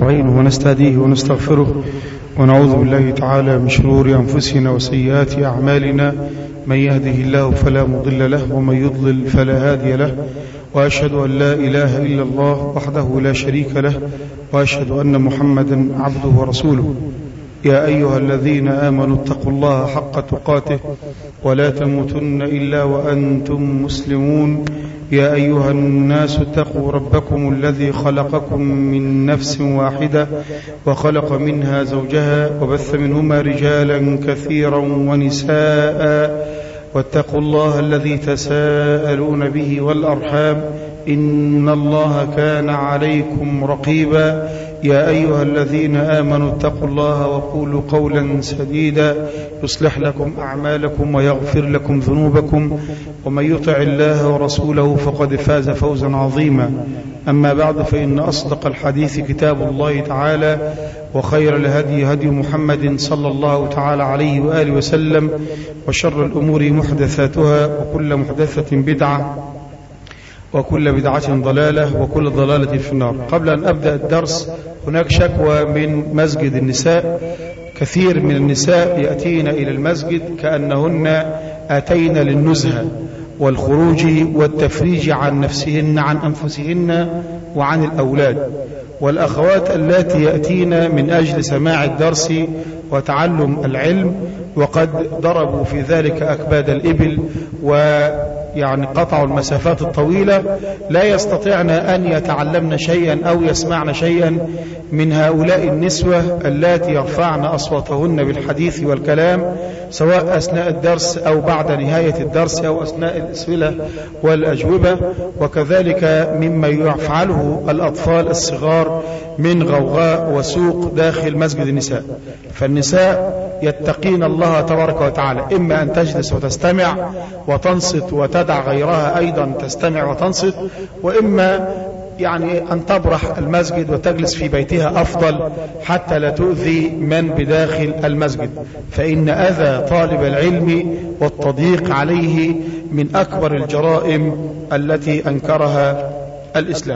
ونستعينه ونستهديه ونستغفره ونعوذ بالله تعالى من شرور أنفسنا وسيئات أعمالنا. من يهده الله فلا مضل له ومن يضلل فلا هادي له، وأشهد أن لا إله إلا الله وحده لا شريك له، وأشهد أن محمدا عبده ورسوله. يا أيها الذين آمنوا اتقوا الله حق تقاته ولا تموتن إلا وأنتم مسلمون. يا أيها الناس اتقوا ربكم الذي خلقكم من نفس واحدة وخلق منها زوجها وبث منهما رجالا كثيرا ونساء، واتقوا الله الذي تساءلون به والأرحام إن الله كان عليكم رقيبا. يا أيها الذين آمنوا اتقوا الله وقولوا قولا سديدا يصلح لكم أعمالكم ويغفر لكم ذنوبكم، ومن يطع الله ورسوله فقد فاز فوزا عظيما. أما بعد، فإن أصدق الحديث كتاب الله تعالى، وخير الهدي هدي محمد صلى الله تعالى عليه وآله وسلم، وشر الأمور محدثاتها، وكل محدثة بدعة، وكل بدعة ضلالة، وكل ضلالة في النار. قبل أن أبدأ الدرس، هناك شكوى من مسجد النساء. كثير من النساء يأتين إلى المسجد كأنهن أتين للنزهة والخروج والتفريج عن نفسهن، عن أنفسهن وعن الأولاد. والأخوات اللاتي يأتين من أجل سماع الدرس وتعلم العلم، وقد ضربوا في ذلك أكباد الإبل ويعني قطعوا المسافات الطويلة، لا يستطيعن أن يتعلمن شيئا أو يسمعن شيئا من هؤلاء النسوة اللاتي يرفعن أصواتهن بالحديث والكلام، سواء أثناء الدرس أو بعد نهاية الدرس أو أثناء الأسئلة والأجوبة، وكذلك مما يفعله الأطفال الصغار من غوغاء وسوق داخل مسجد النساء. فالنساء يتقين الله تبارك وتعالى، إما أن تجلس وتستمع وتنصت وتدع غيرها أيضا تستمع وتنصت، وإما يعني أن تبرح المسجد وتجلس في بيتها أفضل حتى لا تؤذي من بداخل المسجد، فإن أذى طالب العلم والتضييق عليه من أكبر الجرائم التي أنكرها الإسلام.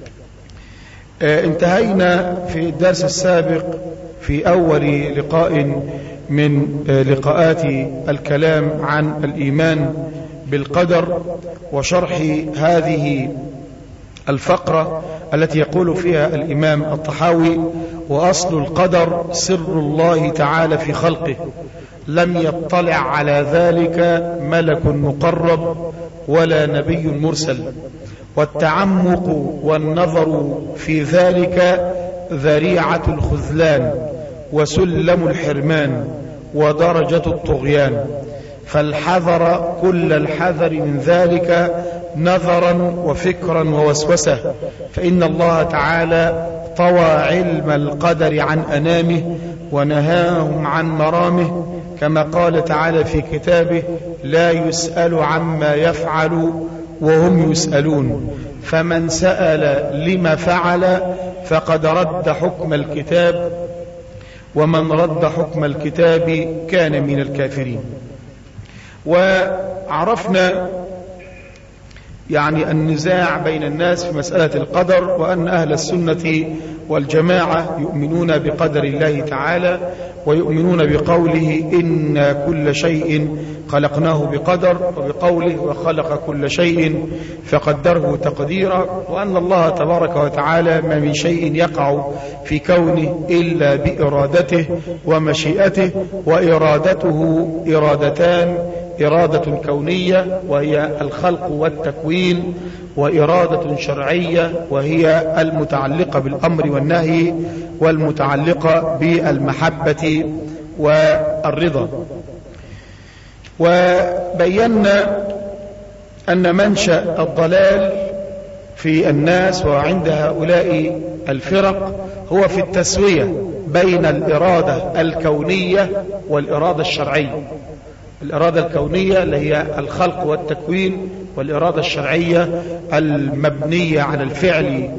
انتهينا في الدرس السابق في أول لقاء من لقاءات الكلام عن الإيمان بالقدر، وشرح هذه الفقرة التي يقول فيها الإمام الطحاوي: وأصل القدر سر الله تعالى في خلقه، لم يطلع على ذلك ملك مقرب ولا نبي مرسل، والتعمق والنظر في ذلك ذريعة الخذلان وسلم الحرمان ودرجة الطغيان، فالحذر كل الحذر من ذلك نظرا وفكرا ووسوسة، فإن الله تعالى طوى علم القدر عن أنامه ونهاهم عن مرامه، كما قال تعالى في كتابه: لا يسأل عما يفعل وهم يسألون، فمن سأل لما فعل فقد رد حكم الكتاب، ومن رد حكم الكتاب كان من الكافرين. وعرفنا يعني النزاع بين الناس في مسألة القدر، وأن أهل السنة والجماعة يؤمنون بقدر الله تعالى، ويؤمنون بقوله: إن كل شيء خلقناه بقدر، وبقوله: وخلق كل شيء فقدره تقديرا، وأن الله تبارك وتعالى ما من شيء يقع في كونه إلا بإرادته ومشيئته، وإرادته إرادتان: إرادة كونية وهي الخلق والتكوين، وإرادة شرعية وهي المتعلقة بالأمر والنهي والمتعلقة بالمحبة والرضا. وبينا أن منشأ الضلال في الناس وعند هؤلاء الفرق هو في التسوية بين الإرادة الكونية والإرادة الشرعية. الإرادة الكونية اللي هي الخلق والتكوين، والإرادة الشرعية المبنية على الفعل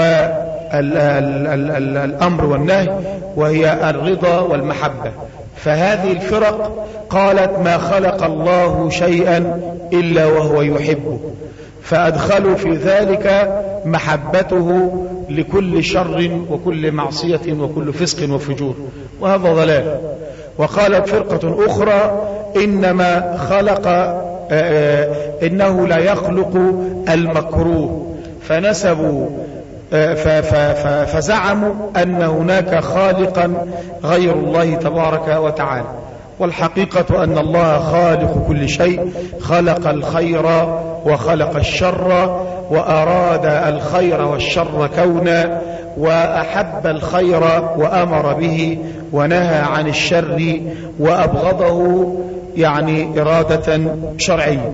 والأمر والنهي، وهي الرضا والمحبة. فهذه الفرق قالت: ما خلق الله شيئا إلا وهو يحبه، فأدخلوا في ذلك محبته لكل شر وكل معصية وكل فسق وفجور، وهذا ضلال. وقالت فرقة أخرى إنه لا يخلق المكروه، فنسبوا فزعموا أن هناك خالقا غير الله تبارك وتعالى. والحقيقة أن الله خالق كل شيء، خلق الخير وخلق الشر، وأراد الخير والشر كونا، وأحب الخير وأمر به، ونهى عن الشر وأبغضه يعني إرادة شرعية.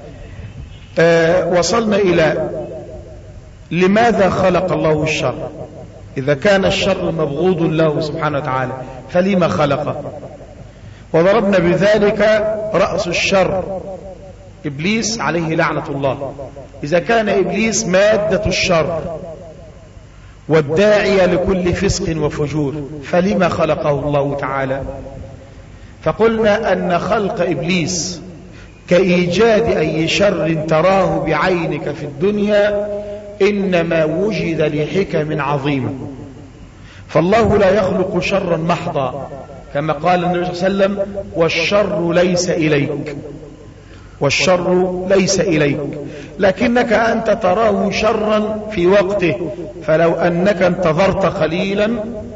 وصلنا إلى لماذا خلق الله الشر؟ إذا كان الشر مبغوض له سبحانه وتعالى فلما خلقه؟ وضربنا بذلك رأس الشر إبليس عليه لعنة الله. إذا كان إبليس مادة الشر والداعية لكل فسق وفجور فلما خلقه الله تعالى؟ فقلنا أن خلق إبليس كإيجاد أي شر تراه بعينك في الدنيا إنما وجد لحكم عظيمة. فالله لا يخلق شرا محضا، كما قال النبي صلى الله عليه وسلم: والشر ليس إليك، والشر ليس إليك، لكنك أنت تراه شرا في وقته، فلو أنك انتظرت قليلا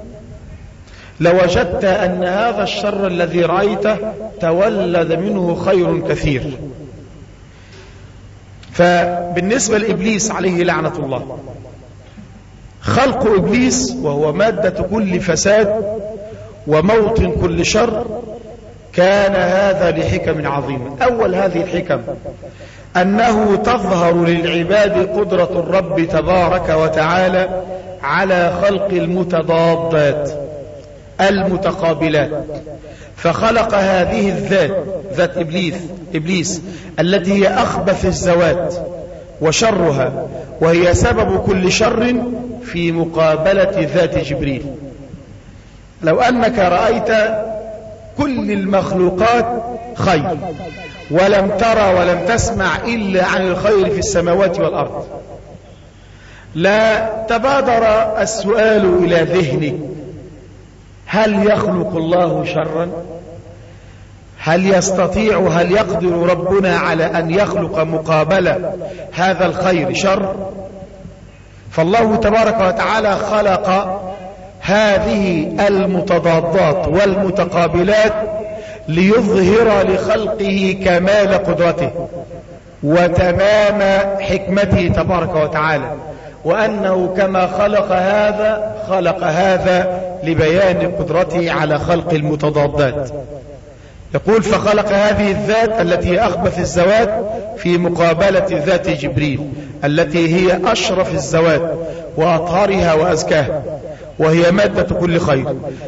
لوجدت أن هذا الشر الذي رأيته تولد منه خير كثير. فبالنسبة لإبليس عليه لعنة الله، خلق إبليس وهو مادة كل فساد وموطن كل شر كان هذا لحكم عظيمة. أول هذه الحكم أنه تظهر للعباد قدرة الرب تبارك وتعالى على خلق المتضادات المتقابلات، فخلق هذه الذات، ذات إبليس التي هي أخبث الذوات وشرها، وهي سبب كل شر، في مقابلة ذات جبريل. لو أنك رأيت كل المخلوقات خير ولم ترى ولم تسمع إلا عن الخير في السماوات والأرض، لا تبادر السؤال إلى ذهنك: هل يخلق الله شرا؟ هل يستطيع، هل يقدر ربنا على أن يخلق مقابلة هذا الخير شر؟ فالله تبارك وتعالى خلق هذه المتضادات والمتقابلات ليظهر لخلقه كمال قدرته وتمام حكمته تبارك وتعالى، وأنه كما خلق هذا لبيان قدرته على خلق المتضادات. يقول: فخلق هذه الذات التي هي أخبث الذوات في مقابلة ذات جبريل التي هي أشرف الذوات وأطهرها وأزكاها، وهي مادة كل خير.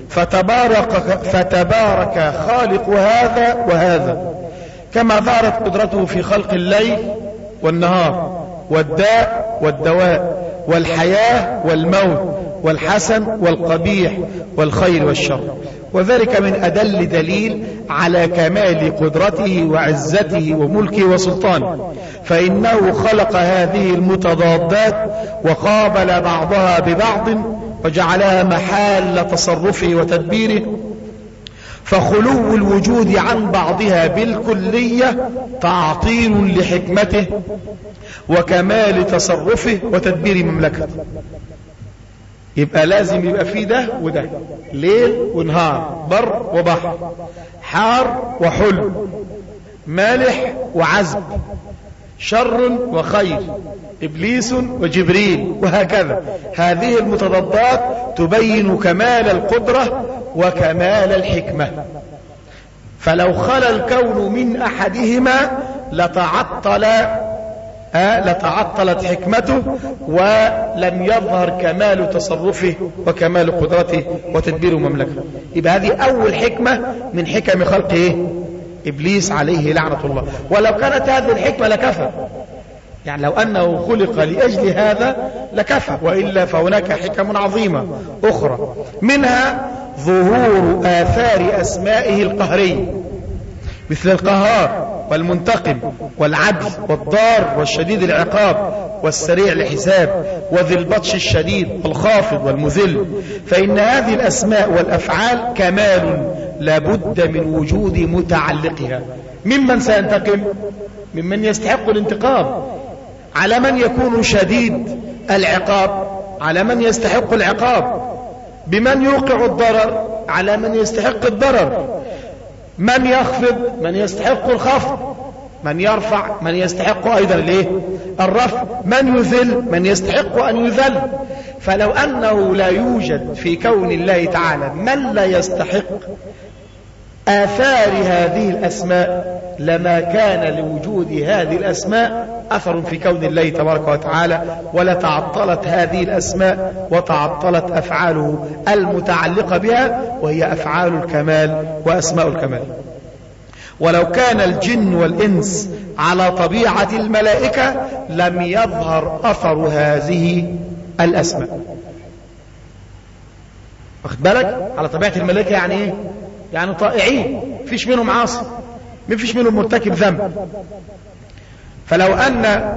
فتبارك خالق هذا وهذا، كما ظهرت قدرته في خلق الليل والنهار والداء والدواء والحياة والموت والحسن والقبيح والخير والشر. وذلك من أدل دليل على كمال قدرته وعزته وملكه وسلطانه، فإنه خلق هذه المتضادات وقابل بعضها ببعض وجعلها محال تصرفه وتدبيره، فخلو الوجود عن بعضها بالكلية تعطيل لحكمته وكمال تصرفه وتدبير مملكته. يبقى لازم يبقى فيه ده وده، ليل ونهار، بر وبحر، حار وحلو، مالح وعذب، شر وخير، إبليس وجبريل، وهكذا. هذه المتضادات تبين كمال القدرة وكمال الحكمة. فلو خلا الكون من أحدهما لتعطلت حكمته ولم يظهر كمال تصرفه وكمال قدرته وتدبير مملكته. يبقى هذه أول حكمة من حكم خلقه إبليس عليه لعنة الله. ولو كانت هذه الحكمة لكفى، يعني لو أنه خلق لأجل هذا لكفى، وإلا فهناك حكم عظيمة أخرى، منها ظهور آثار أسمائه القهرية، مثل القهار والمنتقم والعدل والضار والشديد العقاب والسريع الحساب وذي البطش الشديد والخافض والمذل، فإن هذه الأسماء والأفعال كمال لابد من وجود متعلقها. ممن سينتقم؟ ممن يستحق الانتقام. على من يكون شديد العقاب؟ على من يستحق العقاب. بمن يوقع الضرر؟ على من يستحق الضرر. من يخفض؟ من يستحق الخفض. من يرفع؟ من يستحق أيضا الرفع. من يذل؟ من يستحق أن يذل. فلو أنه لا يوجد في كون الله تعالى من لا يستحق آثار هذه الأسماء لما كان لوجود هذه الأسماء أثر في كون الله تبارك وتعالى، ولتعطلت هذه الأسماء وتعطلت أفعاله المتعلقة بها، وهي أفعال الكمال وأسماء الكمال. ولو كان الجن والإنس على طبيعة الملائكة لم يظهر أثر هذه الأسماء. واخد بالك؟ على طبيعة الملائكة يعني إيه؟ يعني طائعين، فيش منهم عاصي، مفيش منهم مرتكب ذنب. فلو أن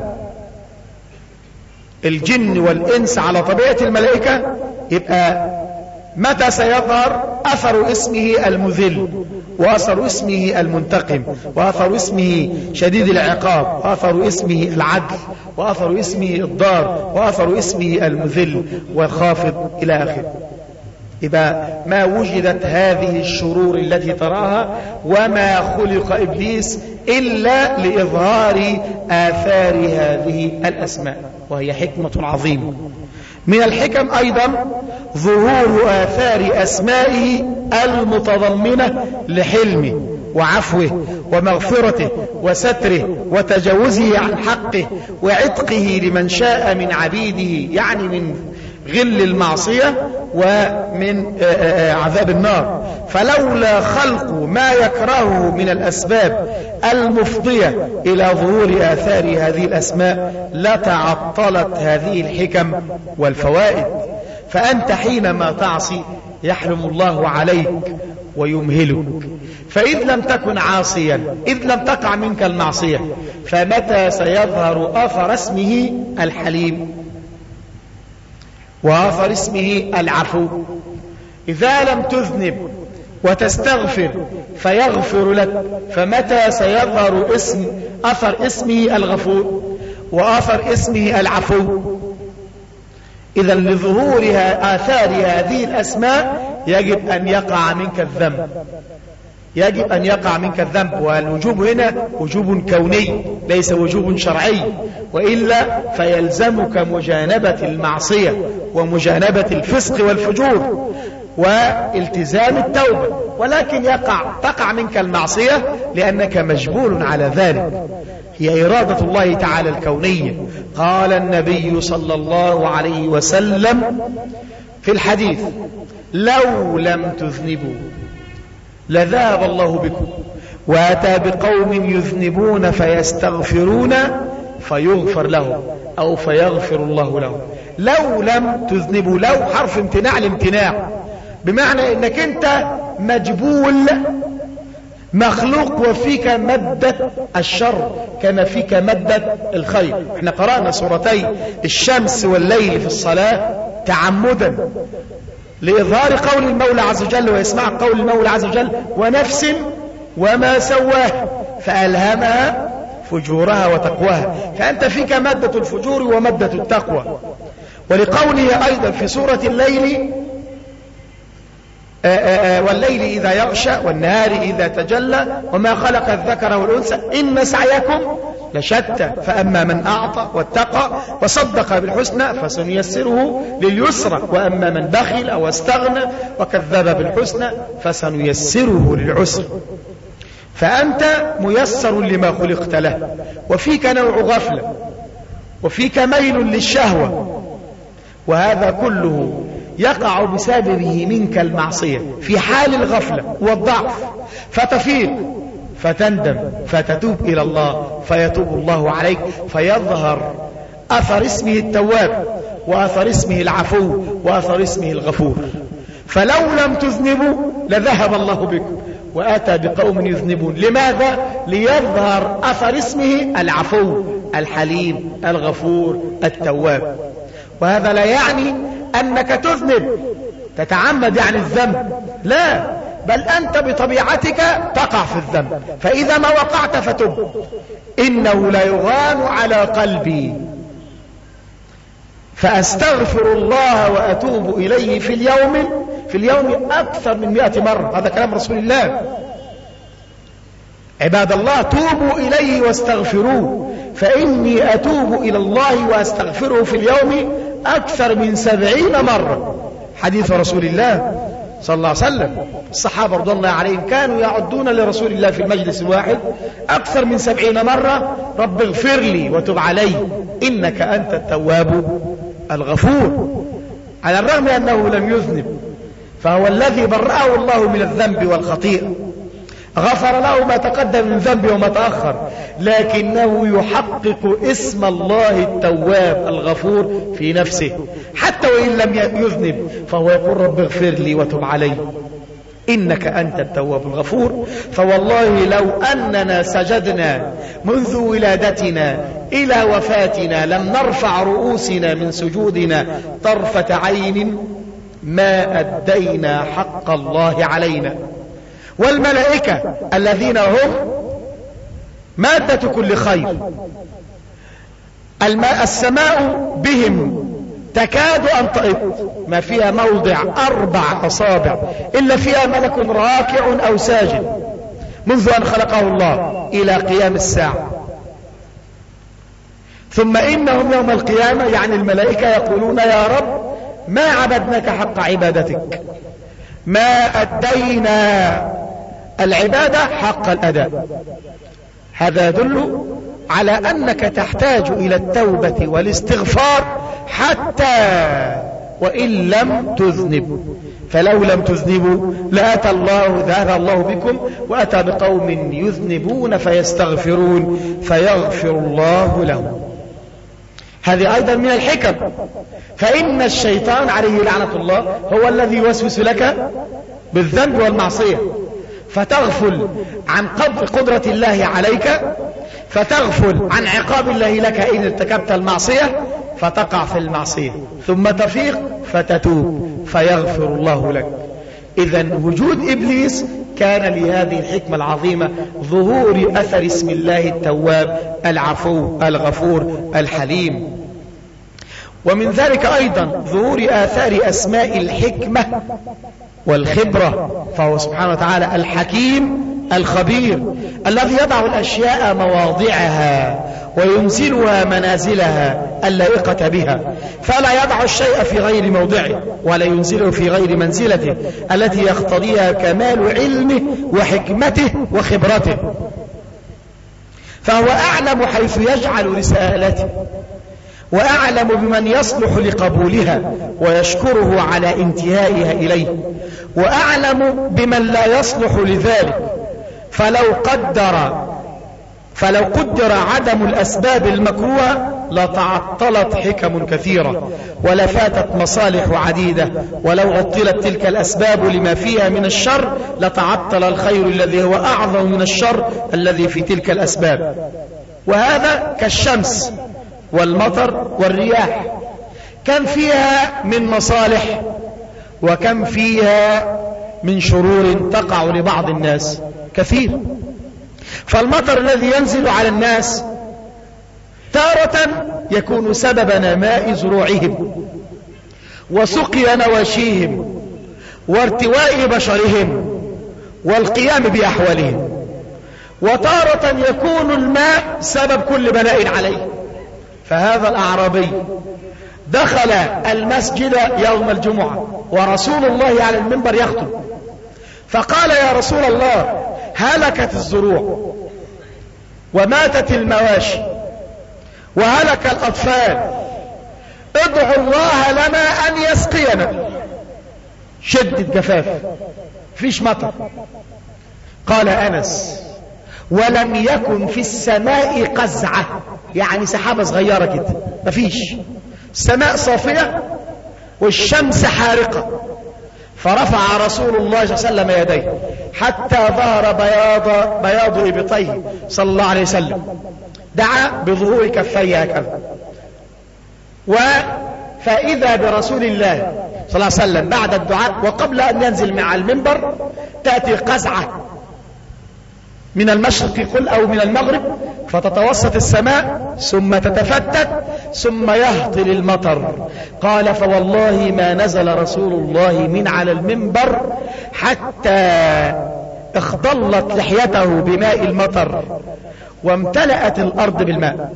الجن والإنس على طبيعة الملائكة يبقى متى سيظهر أثر اسمه المذل، وأثر اسمه المنتقم، وأثر اسمه شديد العقاب، وأثر اسمه العدل، وأثر اسمه الضار، وأثر اسمه المذل والخافض إلى آخره. إذا ما وجدت هذه الشرور التي تراها وما خلق إبليس إلا لإظهار آثار هذه الأسماء، وهي حكمة عظيمة. من الحكم أيضا ظهور آثار أسمائه المتضمنة لحلمه وعفوه ومغفرته وستره وتجاوزه عن حقه وعتقه لمن شاء من عبيده، يعني من غل المعصية ومن عذاب النار. فلولا خلق ما يكرهه من الأسباب المفضية إلى ظهور آثار هذه الأسماء لتعطلت هذه الحكم والفوائد. فأنت حينما تعصي يحرم الله عليك ويمهلك، فإذ لم تكن عاصيا، إذ لم تقع منك المعصية، فمتى سيظهر أثر اسمه الحليم وآثر اسمه العفو؟ إذا لم تذنب وتستغفر فيغفر لك، فمتى سيظهر أثر اسمه الغفور وآثر اسمه العفو؟ إذا لظهورها آثار هذه الأسماء يجب أن يقع منك الذنب، يجب أن يقع منك الذنب. والوجوب هنا وجوب كوني ليس وجوب شرعي، وإلا فيلزمك مجانبة المعصية ومجانبة الفسق والفجور والتزام التوبة، ولكن تقع منك المعصية لأنك مجبول على ذلك. هي إرادة الله تعالى الكونية. قال النبي صلى الله عليه وسلم في الحديث: لو لم تذنبوا لذهب الله بكم وأتى بقوم يذنبون فيستغفرون فيغفر لهم أو فيغفر الله لهم. لو لم تذنبوا، لو حرف امتناع الامتناع، بمعنى انك انت مجبول مخلوق وفيك مادة الشر كما فيك مادة الخير. احنا قرأنا سورتي الشمس والليل في الصلاة تعمدا لإظهار قول المولى عز وجل ويسمع قول المولى عز وجل: ونفس وما سواها فألهمها فجورها وتقواها. فأنت فيك مادة الفجور ومادة التقوى. ولقوله أيضا في سورة الليل: والليل إذا يغشى والنهار إذا تجلى وما خلق الذكر والأنثى إن سعيكم لشتى فأما من أعطى واتقى وصدق بالحسنى فسنيسره لليسرى وأما من بخل أو استغنى وكذب بالحسنى فسنيسره للعسر. فأنت ميسر لما خلقت له، وفيك نوع غفلة وفيك ميل للشهوة، وهذا كله يقع بسببه منك المعصية في حال الغفلة والضعف، فتفيق فتندم فتتوب إلى الله فيتوب الله عليك، فيظهر أثر اسمه التواب وأثر اسمه العفو وأثر اسمه الغفور. فلو لم تذنبوا لذهب الله بكم وأتى بقوم يذنبون. لماذا؟ ليظهر أثر اسمه العفو الحليم الغفور التواب. وهذا لا يعني أنك تذنب تتعمد يعني الذنب، لا، بل أنت بطبيعتك تقع في الذنب، فإذا ما وقعت فتب. إنه لا يغان على قلبي فأستغفر الله وأتوب إليه في اليوم أكثر من 100 مرة. هذا كلام رسول الله. عباد الله، توبوا إليه واستغفروه، فإني أتوب إلى الله وأستغفره في اليوم أكثر من 70 مرة. حديث رسول الله صلى الله عليه وسلم. الصحابة رضي الله عليهم كانوا يعدون لرسول الله في المجلس الواحد أكثر من 70 مرة: رب اغفر لي وتب علي إنك أنت التواب الغفور. على الرغم أنه لم يذنب، فهو الذي برأه الله من الذنب والخطيئة، غفر له ما تقدم من ذنبه وما تأخر، لكنه يحقق اسم الله التواب الغفور في نفسه حتى وإن لم يذنب، فهو يقول رب اغفر لي وتب علي إنك أنت التواب الغفور. فوالله لو أننا سجدنا منذ ولادتنا إلى وفاتنا لم نرفع رؤوسنا من سجودنا طرفة عين ما أدينا حق الله علينا. والملائكة الذين هم مادة كل خير، السماء بهم تكاد أن تئط، ما فيها موضع 4 أصابع إلا فيها ملك راكع أو ساجد منذ أن خلقه الله إلى قيام الساعة. ثم إنهم يوم القيامة يعني الملائكة يقولون يا رب ما عبدناك حق عبادتك، ما أدينا العبادة حق الأداء. هذا يدل على أنك تحتاج إلى التوبة والاستغفار حتى وإن لم تذنب، فلو لم تذنبوا لأتى الله ذهب الله بكم وأتى بقوم يذنبون فيستغفرون فيغفر الله لهم. هذه أيضا من الحكم، فإن الشيطان عليه لعنة الله هو الذي يوسوس لك بالذنب والمعصية، فتغفل عن قدرة الله عليك، فتغفل عن عقاب الله لك إن ارتكبت المعصية، فتقع في المعصية ثم تفيق فتتوب فيغفر الله لك. إذن وجود إبليس كان لهذه الحكمة العظيمة، ظهور أثر اسم الله التواب العفو الغفور الحليم. ومن ذلك أيضا ظهور آثار أسماء الحكمة والخبرة، فهو سبحانه وتعالى الحكيم الخبير الذي يضع الأشياء مواضعها وينزلها منازلها اللائقة بها، فلا يضع الشيء في غير موضعه ولا ينزله في غير منزلته التي يقتضيها كمال علمه وحكمته وخبرته. فهو أعلم حيث يجعل رسالته، وأعلم بمن يصلح لقبولها ويشكره على انتهائها إليه، وأعلم بمن لا يصلح لذلك. فلو قدر عدم الأسباب المكروهة لتعطلت حكم كثيرة ولفاتت مصالح عديدة، ولو عطلت تلك الأسباب لما فيها من الشر لتعطل الخير الذي هو أعظم من الشر الذي في تلك الأسباب. وهذا كالشمس والمطر والرياح، كم فيها من مصالح وكم فيها من شرور تقع لبعض الناس، كثير. فالمطر الذي ينزل على الناس تارة يكون سبب نماء زروعهم وسقي نواشيهم وارتواء بشرهم والقيام بأحوالهم، وتارة يكون الماء سبب كل بلاء عليه. فهذا الأعرابي دخل المسجد يوم الجمعة ورسول الله على المنبر يخطب، فقال يا رسول الله هلكت الزروع وماتت المواشي وهلك الأطفال، ادعوا الله لنا أن يسقينا. شدة جفاف، فيش مطر. قال أنس ولم يكن في السماء قزعة، يعني سحابة صغيرة كده، مفيش، السماء صافية والشمس حارقة. فرفع رسول الله صلى الله عليه وسلم يديه حتى ظهر بياض إبطيه صلى الله عليه وسلم، دعا بظهور كفيه هكذا. فإذا برسول الله صلى الله عليه وسلم بعد الدعاء وقبل أن ينزل مع المنبر تأتي قزعة من المشرق قل أو من المغرب فتتوسط السماء ثم تتفتت ثم يهطل المطر. قال فوالله ما نزل رسول الله من على المنبر حتى اخضلت لحيته بماء المطر وامتلأت الأرض بالماء.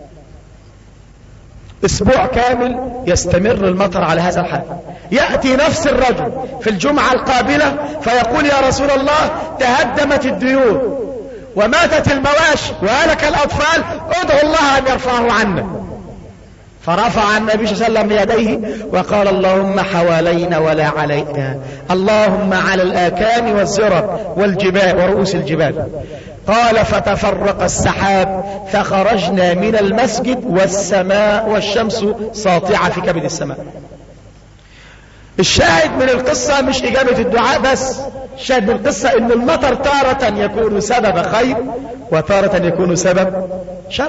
أسبوع كامل يستمر المطر على هذا الحال. يأتي نفس الرجل في الجمعة القابلة فيقول يا رسول الله تهدمت الديور وماتت المواشي وهلك الأطفال، ادعو الله أن يرفعه عنا. فرفع النبي صلى الله عليه وسلم يديه وقال اللهم حوالينا ولا علينا، اللهم على الآكام والزرب والجبال ورؤوس الجبال. قال فتفرق السحاب فخرجنا من المسجد والسماء والشمس ساطعة في كبد السماء. الشاهد من القصة مش إجابة الدعاء بس، الشاهد من القصة إن المطر تارة يكون سبب خير وتارة يكون سبب شر.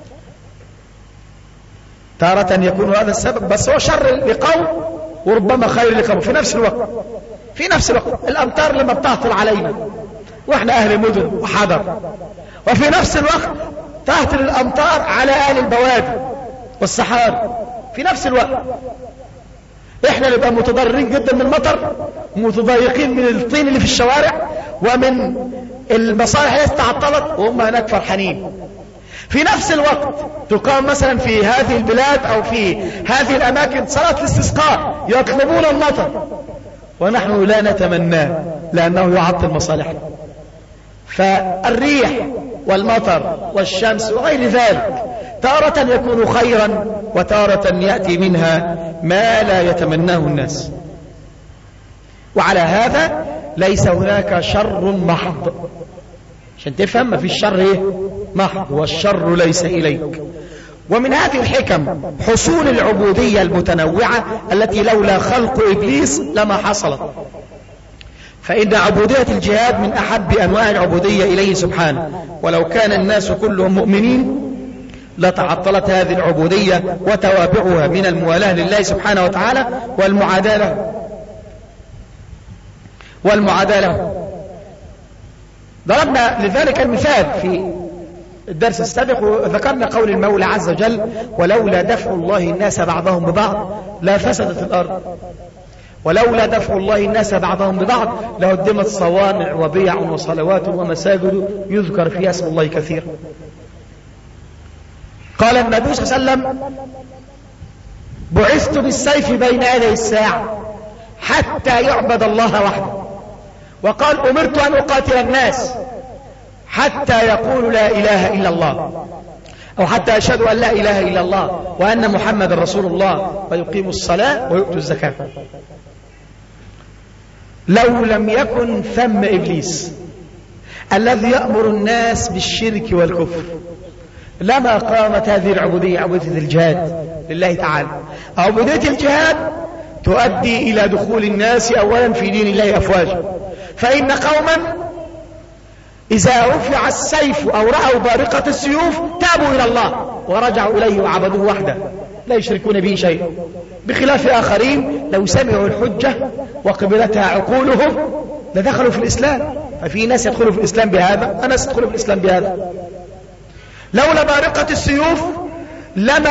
تارة يكون هذا السبب بس هو شر لقوم وربما خير لقوم في نفس الوقت. في نفس الوقت الأمطار لما بتهطل علينا وإحنا أهل مدن وحضر، وفي نفس الوقت تهطل الأمطار على أهل البوادي والصحاري في نفس الوقت. إحنا نبقى متضررين جدا من المطر، متضايقين من الطين اللي في الشوارع ومن المصالح اللي تعطلت، وهم هناك فرحانين. في نفس الوقت تقام مثلا في هذه البلاد أو في هذه الأماكن صلاة الاستسقاء يطلبون المطر ونحن لا نتمناه لأنه يعطل مصالحنا. فالريح والمطر والشمس وغير ذلك تارة يكون خيرا وتارة يأتي منها ما لا يتمناه الناس. وعلى هذا ليس هناك شر محض، عشان تفهم ما في الشر ايه محض، والشر ليس إليك. ومن هذه الحكم حصول العبودية المتنوعة التي لولا خلق إبليس لما حصلت. فإن عبودية الجهاد من أحب أنواع العبودية إليه سبحانه، ولو كان الناس كلهم مؤمنين لتعطلت هذه العبودية وتوابعها من الموالاة لله سبحانه وتعالى والمعاداة له. ضربنا لذلك المثال في الدرس السابق وذكرنا قول المولى عز وجل ولولا دفع الله الناس بعضهم ببعض لا فسدت الأرض، ولولا دفع الله الناس بعضهم ببعض لهدمت صوامع وبيع وصلوات ومساجد يذكر فيها اسم الله كثيرا. قال النبي صلى الله عليه وسلم بعثت بالسيف بين يدي الساعة حتى يعبد الله وحده. وقال أمرت أن أقاتل الناس حتى يقولوا لا إله إلا الله، أو حتى يشهدوا أن لا إله إلا الله وأن محمد رسول الله ويقيموا الصلاة ويؤتوا الزكاة. لو لم يكن ثم إبليس الذي يأمر الناس بالشرك والكفر لما قامت هذه العبودية، عبودية الجهاد لله تعالى. عبودية الجهاد تؤدي إلى دخول الناس أولا في دين الله أفواجا، فإن قوما إذا رفع السيف أو رأوا بارقة السيوف تابوا إلى الله ورجعوا إليه وعبدوه وحده لا يشركون به شيئا، بخلاف آخرين لو سمعوا الحجة وقبلتها عقولهم لدخلوا في الإسلام. ففي ناس يدخلوا في الإسلام بهذا وناس يدخلوا في الإسلام بهذا. لولا بارقة السيوف لما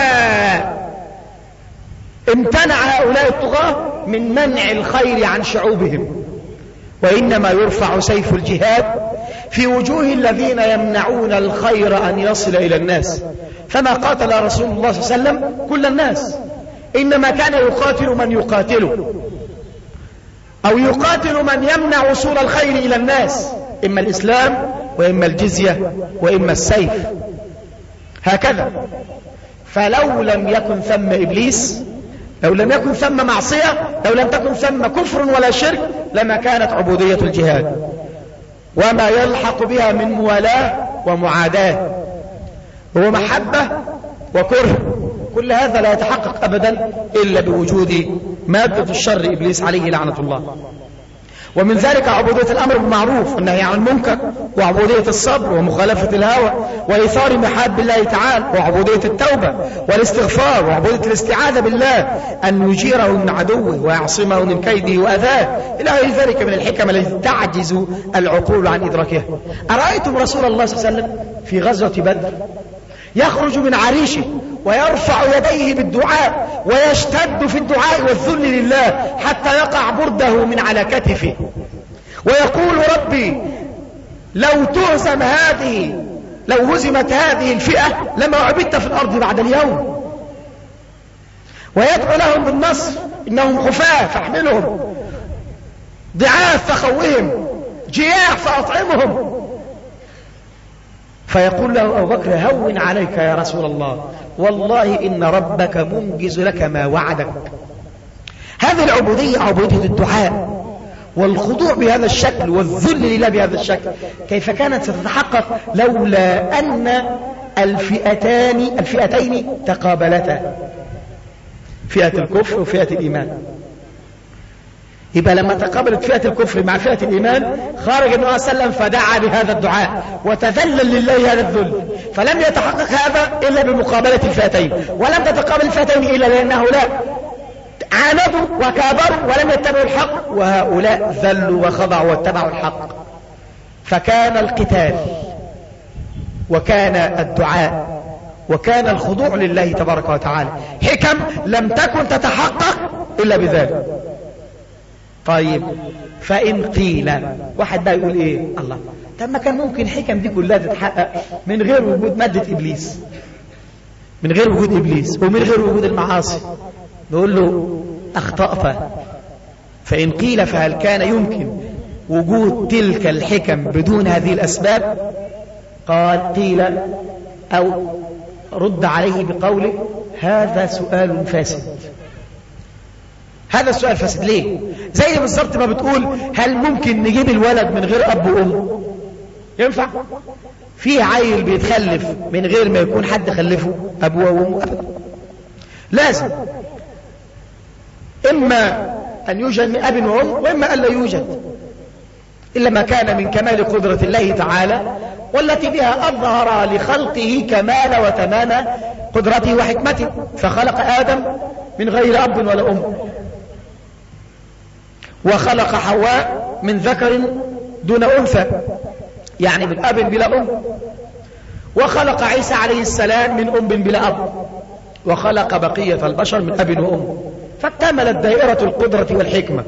امتنع هؤلاء الطغاة من منع الخير عن شعوبهم، وإنما يرفع سيف الجهاد في وجوه الذين يمنعون الخير أن يصل إلى الناس. فما قاتل رسول الله صلى الله عليه وسلم كل الناس، إنما كان يقاتل من يقاتله أو يقاتل من يمنع وصول الخير إلى الناس، إما الإسلام وإما الجزية وإما السيف، هكذا. فلو لم يكن ثم إبليس، لو لم يكن ثم معصية، لو لم تكن ثم كفر ولا شرك لما كانت عبودية الجهاد وما يلحق بها من موالاة ومعاداة ومحبة وكره، كل هذا لا يتحقق أبدا إلا بوجود مادة الشر إبليس عليه لعنة الله. ومن ذلك عبودية الأمر بالمعروف والنهي عن المنكر، وعبودية الصبر ومخالفة الهوى وإيثار محاب الله تعالى، وعبودية التوبة والاستغفار، وعبودية الاستعاذة بالله أن يجيره من عدوه ويعصمه من كيده وأذاه، إلى غير ذلك من الحكم التي تعجز العقول عن إدراكها. أرأيتم رسول الله صلى الله عليه وسلم في غزوة بدر يخرج من عريشه ويرفع يديه بالدعاء ويشتد في الدعاء والذل لله حتى يقع برده من على كتفه، ويقول ربي لو هزمت هذه الفئة لما عبدت في الأرض بعد اليوم، ويدعو لهم بالنصر، إنهم خفاة فاحملهم، ضعاف فخوهم، جياع فأطعمهم. فيقول له أبو بكر هون عليك يا رسول الله، والله إن ربك منجز لك ما وعدك. هذه العبودية عبودية الدعاء والخضوع بهذا الشكل والذل لله بهذا الشكل، كيف كانت ستتحقق لولا أن الفئتين تقابلتا، فئة الكفر وفئة الإيمان. يبقى لما تقابلت فئة الكفر مع فئة الإيمان خرج النبي صلى الله عليه وسلم فدعا بهذا الدعاء وتذلل لله هذا الذل، فلم يتحقق هذا إلا بمقابلة الفئتين، ولم تتقابل الفئتين إلا لأن هؤلاء عاندوا وكابروا ولم يتبعوا الحق، وهؤلاء ذلوا وخضعوا واتبعوا الحق. فكان القتال وكان الدعاء وكان الخضوع لله تبارك وتعالى حكم لم تكن تتحقق إلا بذلك. طيب فإن قيل، واحد بقى يقول ايه، الله طب ما كان ممكن الحكم دي كلها تتحقق من غير وجود مادة إبليس، من غير وجود إبليس ومن غير وجود المعاصي. نقول له أخطأت. فإن قيل فهل كان يمكن وجود تلك الحكم بدون هذه الأسباب؟ قال قيل أو رد عليه بقوله هذا سؤال فاسد. هذا السؤال فاسد ليه؟ زي بالظبط ما بتقول هل ممكن نجيب الولد من غير أب وأم؟ ينفع؟ في عيل بيتخلف من غير ما يكون حد خلفه أبوه وأمه؟ أبدا، لازم إما أن يوجد من أب وأم وإما أن لا يوجد، إلا ما كان من كمال قدرة الله تعالى والتي بها أظهر لخلقه كمال وتمام قدرته وحكمته، فخلق آدم من غير أب ولا أم، وخلق حواء من ذكر دون أنثى يعني من أب بلا أم، وخلق عيسى عليه السلام من أم بلا أب، وخلق بقية البشر من أب وأم، فاكتملت دائرة القدرة والحكمة.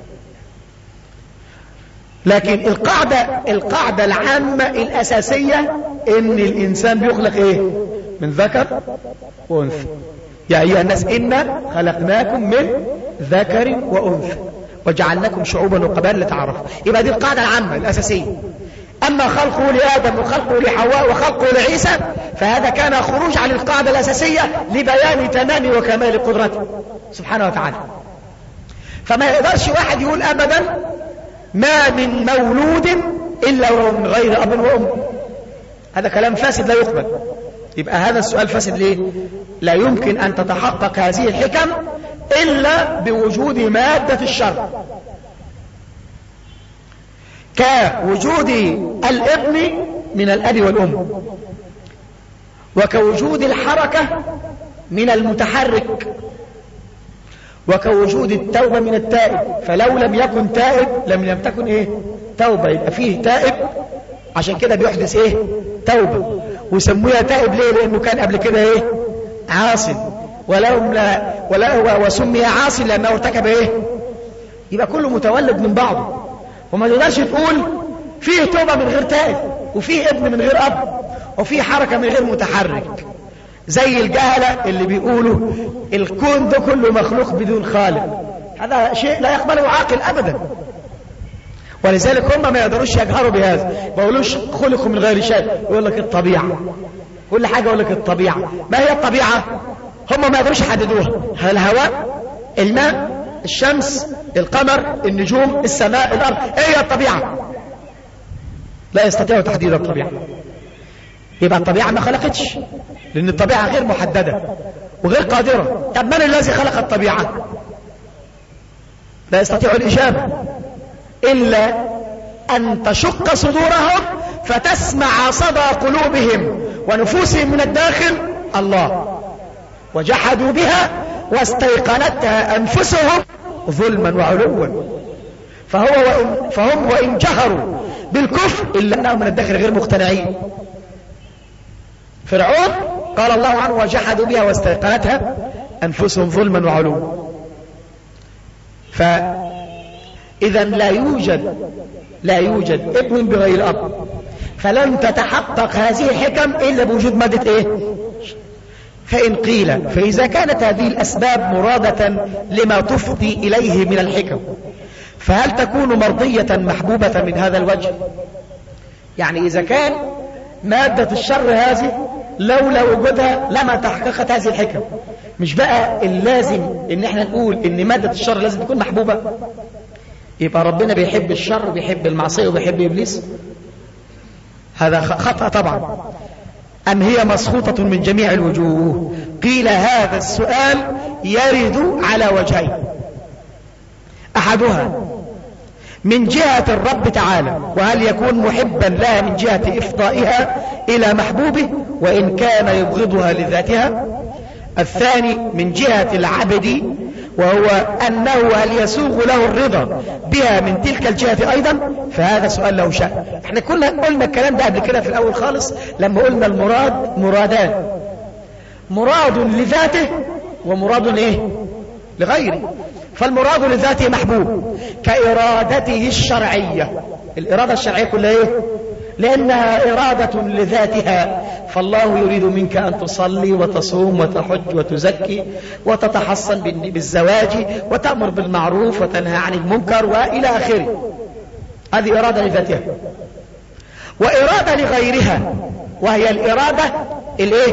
لكن القاعدة العامة الأساسية إن الإنسان بيخلق إيه؟ من ذكر وأنثى. يا أيها الناس إنا خلقناكم من ذكر وأنثى وجعلناكم شعوبا وقبائل لتعارفوا. يبقى دي القاعدة العامة الأساسية. أما خلقه لآدم وخلقه لحواء وخلقه لعيسى فهذا كان خروج عن القاعدة الأساسية لبيان تمام وكمال قدرته سبحانه وتعالى. فما يقدرش واحد يقول أبدا ما من مولود إلا وهو من غير أب وأم، هذا كلام فاسد لا يقبل. يبقى هذا السؤال فاسد ليه؟ لا يمكن أن تتحقق هذه الحكم إلا بوجود مادة الشر، كوجود الابن من الأب والأم، وكوجود الحركة من المتحرك، وكوجود التوبة من التائب. فلو لم يكن تائب لم تكن ايه؟ توبة. يبقى فيه تائب عشان كده بيحدث ايه؟ توبة. وسموها تائب ليه؟ لأنه كان قبل كده ايه؟ عاصي. وسمي عاصي لأنه ارتكب ايه؟ يبقى كله متولد من بعضه، وما تقدرش تقول فيه توبة من غير تائب وفيه ابن من غير أب وفيه حركة من غير متحرك، زي الجهلة اللي بيقولوا الكون ده كله مخلوق بدون خالق. هذا شيء لا يقبله عاقل أبدا. ولذلك هم ما يقدروش يجهروا بهذا، ما يقولوش خلقوا من غير شيء، يقول لك الطبيعة، كل حاجة يقول لك الطبيعة. ما هي الطبيعة؟ هم ما يقدروش يحددوها. الهواء، الماء، الشمس، القمر، النجوم، السماء، الأرض، ايه هي الطبيعة؟ لا يستطيعوا تحديد الطبيعة. يبقى الطبيعة ما خلقتش، لأن الطبيعة غير محددة وغير قادرة. طب من الذي خلق الطبيعة؟ لا يستطيع الإجابة إلا أن تشق صدورهم فتسمع صدى قلوبهم ونفوسهم من الداخل الله. وجحدوا بها واستيقنتها أنفسهم ظلما وعلوا. فهم وإن جهروا بالكفر إلا أنهم من الداخل غير مقتنعين. فرعون قال الله عنه وجحدوا بها واستيقنتها أنفسهم ظلما وعلوا. فإذا لا يوجد ابن بغير أب، فلن تتحقق هذه الحكم إلا بوجود مادة إيه؟ فإن قيل فإذا كانت هذه الأسباب مرادة لما تفضي إليه من الحكم، فهل تكون مرضية محبوبة من هذا الوجه؟ يعني إذا كان مادة الشر هذه لولا وجودها لما تحققت هذه الحكم، مش بقى اللازم إن احنا نقول إن مادة الشر لازم تكون محبوبة؟ يبقى ربنا بيحب الشر وبيحب المعصية وبيحب إبليس؟ هذا خطأ طبعا. أم هي مسخوطة من جميع الوجوه؟ قيل هذا السؤال يرد على وجهين: أحدها من جهة الرب تعالى، وهل يكون محبا لها من جهة إفضائها إلى محبوبه وإن كان يبغضها لذاتها؟ الثاني من جهة العبد، وهو أنه هل يسوغ له الرضا بها من تلك الجهة أيضا؟ فهذا سؤال له شأن. احنا قلنا الكلام ده قبل كده في الأول خالص لما قلنا المراد مرادان: مراد لذاته ومراد إيه؟ لغيره. فالمراد لذاته محبوب كإرادته الشرعية. الإرادة الشرعية كلها إيه؟ لأنها إرادة لذاتها. فالله يريد منك أن تصلي وتصوم وتحج وتزكي وتتحصن بالزواج وتأمر بالمعروف وتنهى عن المنكر وإلى آخره. هذه إرادة لذاتها. وإرادة لغيرها وهي الإرادة الإيه؟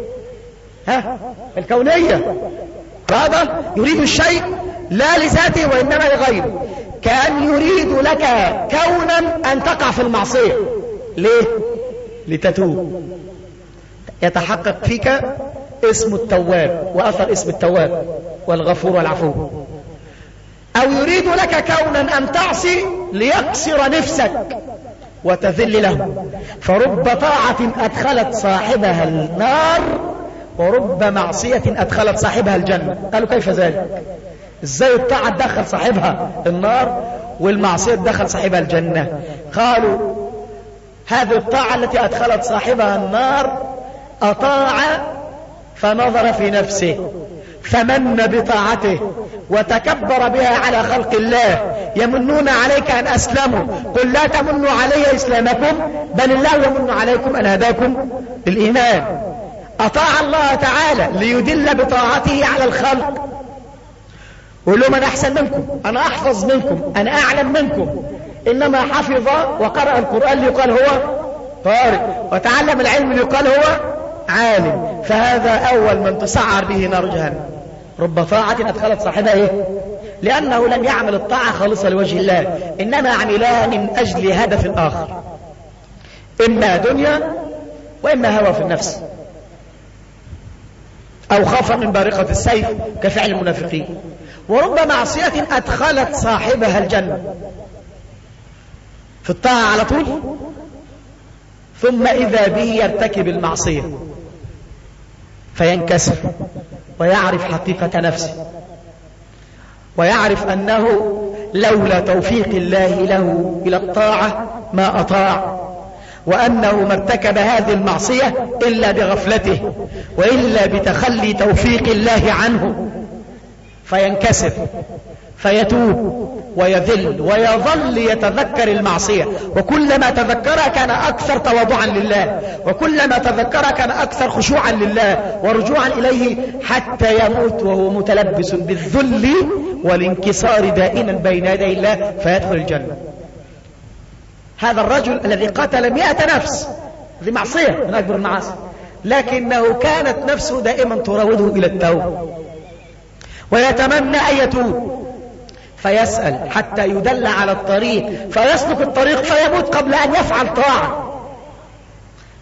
الكونية. إرادة يريد الشيء لا لذاته وإنما لغيره، كأن يريد لك كونا أن تقع في المعصية. ليه؟ لتتوب، يتحقق فيك اسم التواب وأثر اسم التواب والغفور والعفو. أو يريد لك كونا أن تعصي ليقصر نفسك وتذل له. فرب طاعة أدخلت صاحبها النار ورب معصية أدخلت صاحبها الجنة. قالوا كيف ذلك؟ ازاي الطاعة تدخل صاحبها النار والمعصية تدخل صاحبها الجنة؟ قالوا هذه الطاعة التي أدخلت صاحبها النار أطاع فنظر في نفسه فمن بطاعته وتكبر بها على خلق الله. يمنون عليك أن أسلموا، قل لا تمنوا علي إسلامكم بل الله يمن عليكم أن هداكم للإيمان. أطاع الله تعالى ليدل بطاعته على الخلق. قولوا من أحسن منكم، أنا أحفظ منكم، أنا أعلم منكم. إنما حفظ وقرأ القرآن ليقال هو قارئ، وتعلم العلم ليقال هو عالم. فهذا أول من تسعر به نار جهنم. رب طاعة أدخلت صاحبها إيه؟ لأنه لم يعمل الطاعة خالصة لوجه الله، إنما عملها من أجل هدف آخر، إما دنيا وإما هوى في النفس، أو خوفا من بارقة السيف كفعل المنافقين. ورب معصية أدخلت صاحبها الجنة في الطاعة على طول، ثم إذا به يرتكب المعصية فينكسر ويعرف حقيقة نفسه، ويعرف أنه لولا توفيق الله له إلى الطاعة ما أطاع، وأنه ما ارتكب هذه المعصية إلا بغفلته وإلا بتخلي توفيق الله عنه، فينكسر فيتوب ويذل ويظل يتذكر المعصية. وكلما تذكرها كان أكثر تواضعا لله، وكلما تذكرها كان أكثر خشوعا لله ورجوعا إليه، حتى يموت وهو متلبس بالذل والانكسار دائما بين يدي الله فيدخل الجنة. هذا الرجل الذي قتل 100 نفس، هذه معصية من أكبر المعاصي، لكنه كانت نفسه دائما تراوده إلى التوبة ويتمنى أن يتوب، فيسأل حتى يدل على الطريق فيسلك الطريق فيموت قبل أن يفعل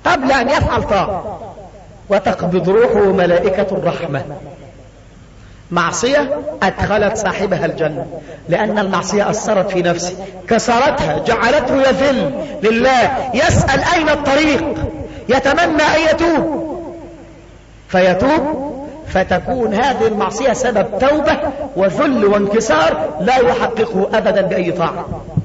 طاعة، وتقبض روحه ملائكة الرحمة معصية أدخلت صاحبها الجنة، لأن المعصية أثرت في نفسه، كسرتها، جعلته يذل لله، يسأل أين الطريق، يتمنى أن يتوب فيتوب، فتكون هذه المعصية سبب توبة وذل وانكسار لا يحققه أبدا بأي طاعة.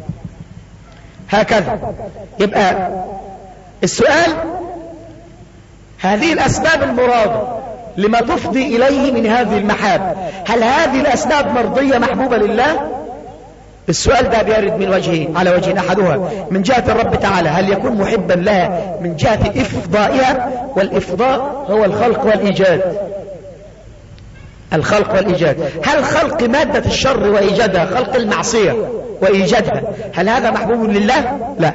هكذا يبقى السؤال: هذه الأسباب المرادة لما تفضي إليه من هذه المحاب، هل هذه الأسباب مرضية محبوبة لله؟ السؤال ده بيرد من وجهين، على وجهين: أحدها من جهة الرب تعالى، هل يكون محبا لها من جهة إفضائها، والإفضاء هو الخلق والإيجاد. الخلق والإيجاد، هل خلق مادة الشر وإيجادها، خلق المعصية وإيجادها، هل هذا محبوب لله؟ لا،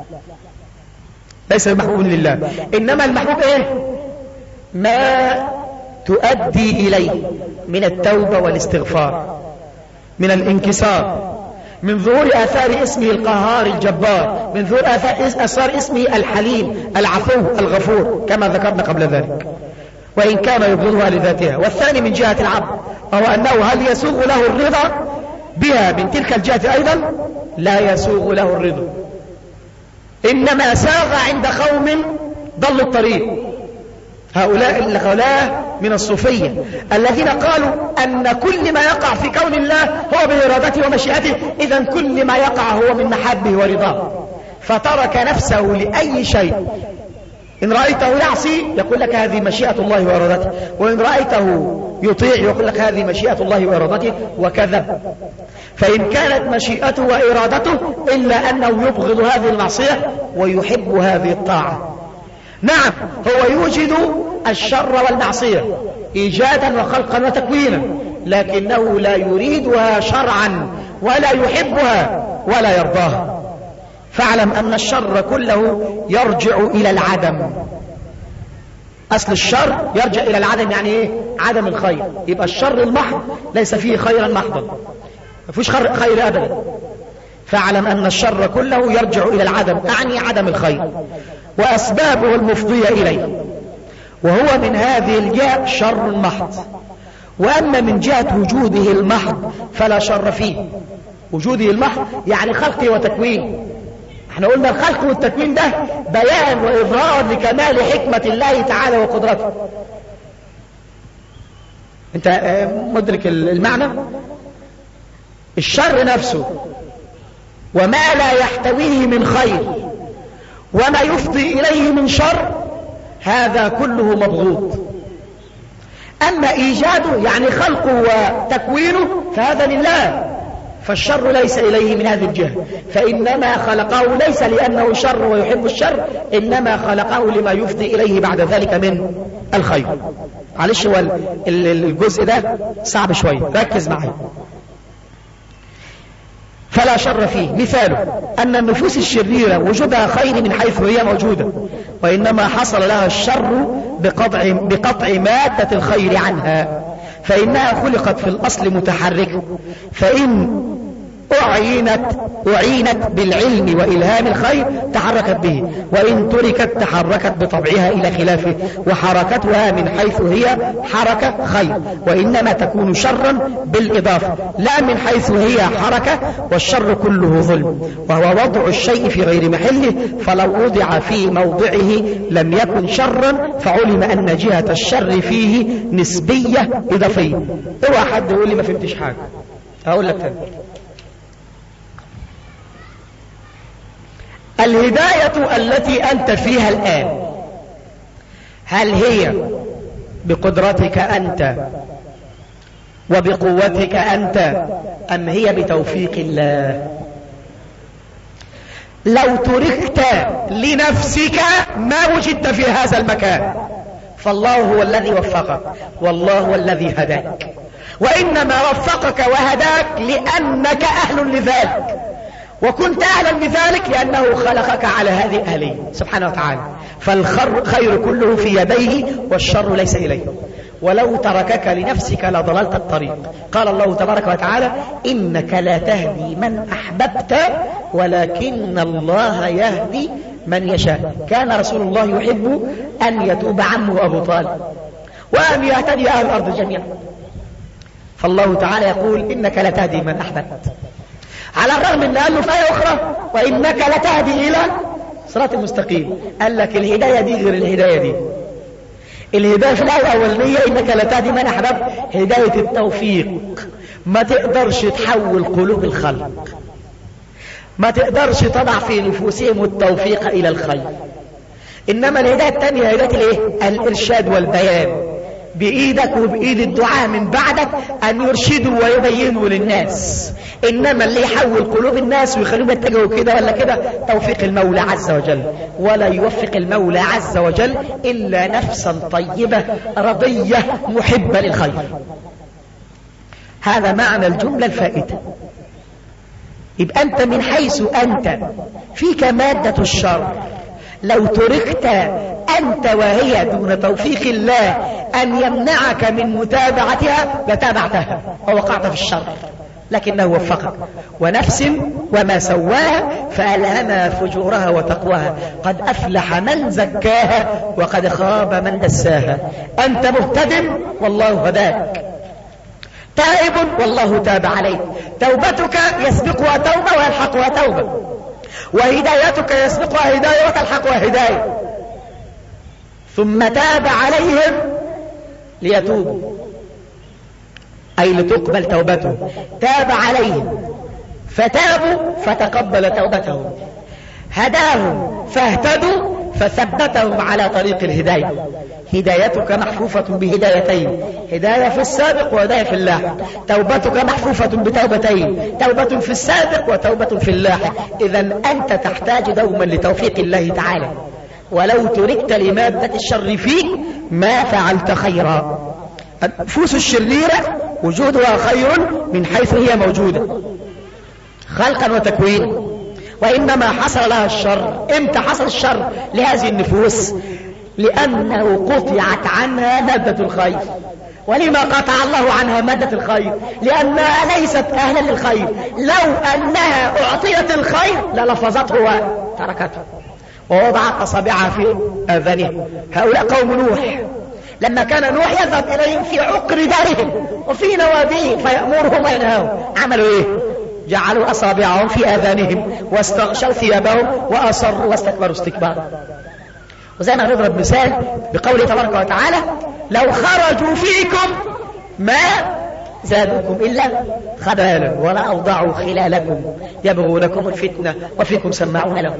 ليس محبوب لله. إنما المحبوب إيه؟ ما تؤدي إليه من التوبة والاستغفار، من الانكسار، من ظهور آثار اسمه القهار الجبار، من ظهور آثار اسمه الحليم العفو الغفور كما ذكرنا قبل ذلك، وإن كان يبغضها لذاتها. والثاني من جهة العبد، وهو أنه هل يسوغ له الرضا بها من تلك الجهة أيضا؟ لا يسوغ له الرضا، إنما ساغ عند قوم ضلوا الطريق. هؤلاء من الصوفية الذين قالوا أن كل ما يقع في كون الله هو بإرادته ومشيئته، إذن كل ما يقع هو من محبه ورضاه، فترك نفسه لأي شيء. إن رأيته يعصي يقول لك هذه مشيئة الله وإرادته، وإن رأيته يطيع يقول لك هذه مشيئة الله وإرادته، وكذب. فإن كانت مشيئته وإرادته إلا أنه يبغض هذه المعصية ويحب هذه الطاعة. نعم، هو يوجد الشر والمعصية إيجادا وخلقا وتكوينا، لكنه لا يريدها شرعا ولا يحبها ولا يرضاها. فاعلم أن الشر كله يرجع إلى العدم. أصل الشر يرجع إلى العدم، يعني إيه؟ عدم الخير. يبقى الشر المحض ليس فيه خيرا محضا، ما فيش خير أبدا. فاعلم أن الشر كله يرجع إلى العدم، أعني عدم الخير وأسبابه المفضية إليه، وهو من هذه الجهة شر محض. وأما من جهة وجوده المحض فلا شر فيه. وجوده المحض يعني خلقه وتكوين. احنا قلنا الخلق والتكوين ده بيان وإظهار لكمال حكمة الله تعالى وقدرته. انت مدرك المعنى؟ الشر نفسه وما لا يحتويه من خير وما يفضي إليه من شر، هذا كله مبغوض. أما إيجاده يعني خلقه وتكوينه فهذا لله، فالشر ليس إليه من هذه الجهة، فإنما خلقه ليس لأنه شر ويحب الشر، إنما خلقه لما يفضي إليه بعد ذلك من الخير. معلش هو الجزء ده صعب شوية، ركز معي. فلا شر فيه. مثاله أن النفوس الشريرة وجودها خير من حيث هي موجودة، وإنما حصل لها الشر بقطع مادة الخير عنها، فإنها خلقت في الأصل متحركة، فإن أعينت بالعلم وإلهام الخير تحركت به، وإن تركت تحركت بطبعها إلى خلافه، وحركتها من حيث هي حركة خير، وإنما تكون شرا بالإضافة لا من حيث هي حركة، والشر كله ظلم، وهو وضع الشيء في غير محله، فلو وضع في موضعه لم يكن شرا، فعلم أن جهة الشر فيه نسبية إضافية. اوعى حد يقول لي ما فهمتش حاجة، هقول لك تاني. الهداية التي أنت فيها الآن هل هي بقدرتك أنت وبقوتك أنت، أم هي بتوفيق الله؟ لو تركت لنفسك ما وجدت في هذا المكان، فالله هو الذي وفقك، والله هو الذي هداك، وإنما وفقك وهداك لأنك أهل لذلك، وكنت أهلا بذلك لأنه خلقك على هذه الأهلية سبحانه وتعالى. فالخير كله في يديه والشر ليس إليه، ولو تركك لنفسك لضللت الطريق. قال الله تبارك وتعالى: إنك لا تهدي من أحببت ولكن الله يهدي من يشاء. كان رسول الله يحب أن يتوب عمه أبو طالب وأن يهتدي أهل الأرض جميعا. فالله تعالى يقول إنك لتهدي من أحببت، على الرغم من أنه في آية أخرى وإنك لتهدي إلى صراط المستقيم. قال لك الهداية دي غير الهداية دي. الهداية في الآية الأولانية إنك لتهدي من أحببت هداية التوفيق، ما تقدرش تحول قلوب الخلق، ما تقدرش تضع في نفوسهم التوفيق إلى الخير. إنما الهداية الثانية هداية الإيه؟ الإرشاد والبيان، بإيدك وبإيد الدعاء من بعدك أن يرشدوا ويبينوا للناس. إنما اللي يحول قلوب الناس ويخليهم يتجهوا كده ولا كده توفيق المولى عز وجل، ولا يوفق المولى عز وجل إلا نفسا طيبة رضية محبة للخير. هذا معنى الجملة الفائتة. يبقى أنت من حيث أنت فيك مادة الشر، لو تركت أنت وهي دون توفيق الله أن يمنعك من متابعتها لتابعتها ووقعت في الشر، لكنه وفقك. ونفس وما سواها فألهمها فجورها وتقواها، قد أفلح من زكاها وقد خاب من دساها. أنت مهتدم والله هداك، تائب والله تاب عليك، توبتك يسبقها توبة ويلحقها توبة، وهدايتك يسبقها هداية وتلحقها هداية. ثم تاب عليهم ليتوبوا، أي لتقبل توبتهم. تاب عليهم فتابوا فتقبل توبتهم، هداهم فاهتدوا فثبتهم على طريق الهداية. هدايتك محفوفة بهدايتين، هداية في السابق وهداية في اللاحق. توبتك محفوفة بتوبتين، توبة في السابق وتوبة في اللاحق. إذا أنت تحتاج دوما لتوفيق الله تعالى، ولو تركت لمادة الشر فيك ما فعلت خيرا. النفوس الشريرة وجودها خير من حيث هي موجودة خلقا وتكوينا، وإنما حصل لها الشر. امتى حصل الشر لهذه النفوس؟ لأنه قطعت عنها مادة الخير. ولما قطع الله عنها مادة الخير؟ لأنها ليست أهلا للخير. لو أنها أعطيت الخير للفظته وتركته ووضعت أصابعها في آذانها. هؤلاء قوم نوح، لما كان نوح يذهب إليهم في عقر دارهم وفي نواديهم فيأمرهم وينهاهم، عملوا إيه؟ جعلوا أصابعهم في آذانهم واستغشوا ثيابهم وأصروا واستكبروا استكبارا. وزي ما نضرب مثال بقوله تبارك وتعالى: لو خرجوا فيكم ما زادوكم إلا خبالا ولا أوضعوا خلالكم يبغونكم الفتنة وفيكم سماعون لهم.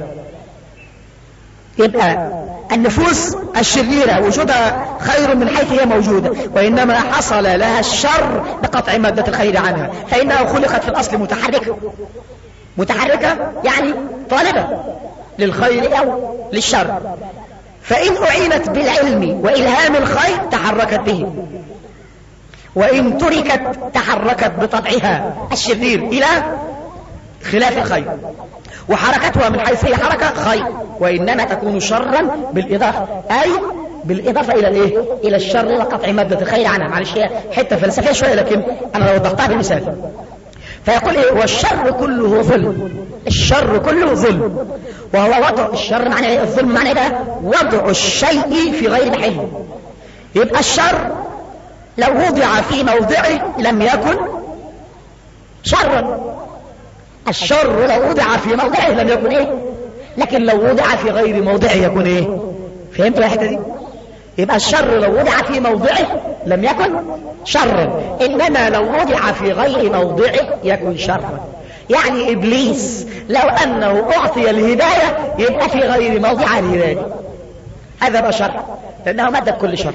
يبقى النفوس الشريرة وجودها خير من حيث هي موجودة، وإنما حصل لها الشر بقطع مادة الخير عنها، فإنها خلقت في الأصل متحركة يعني طالبة للخير أو للشر. فإن أعينت بالعلم وإلهام الخير تحركت به، وإن تركت تحركت بطبعها الشرير إلى خلاف الخير، وحركتها من حيث هي حركة خير، وإنما تكون شرا بالإضافة، أي بالإضافة إلى الإيه؟ إلى الشر وقطع مادة الخير عنها. معلش هي حتة فلسفية شوية لكن أنا لو وضحتها بالمثال. فيقول إيه؟ والشر كله ظلم، الشر كله ظلم، وهو وضع الشر معنى إيه؟ الظلم معنى إيه؟ وضع الشيء في غير محله. يبقى الشر لو وضع في موضعه لم يكن شرا. الشر لو وضع في موضعه لم يكن إيه؟ لكن لو وضع في غير موضعه يكون إيه؟ فهمتوا الحتة دي؟ يبقى الشر لو وضع في موضعه لم يكن شرا، إنما لو وضع في غير موضعه يكون شرا. يعني إبليس لو أنه أعطي الهداية يبقى في غير موضع الهداية، هذا بقى شر، لأنه مادة كل شر.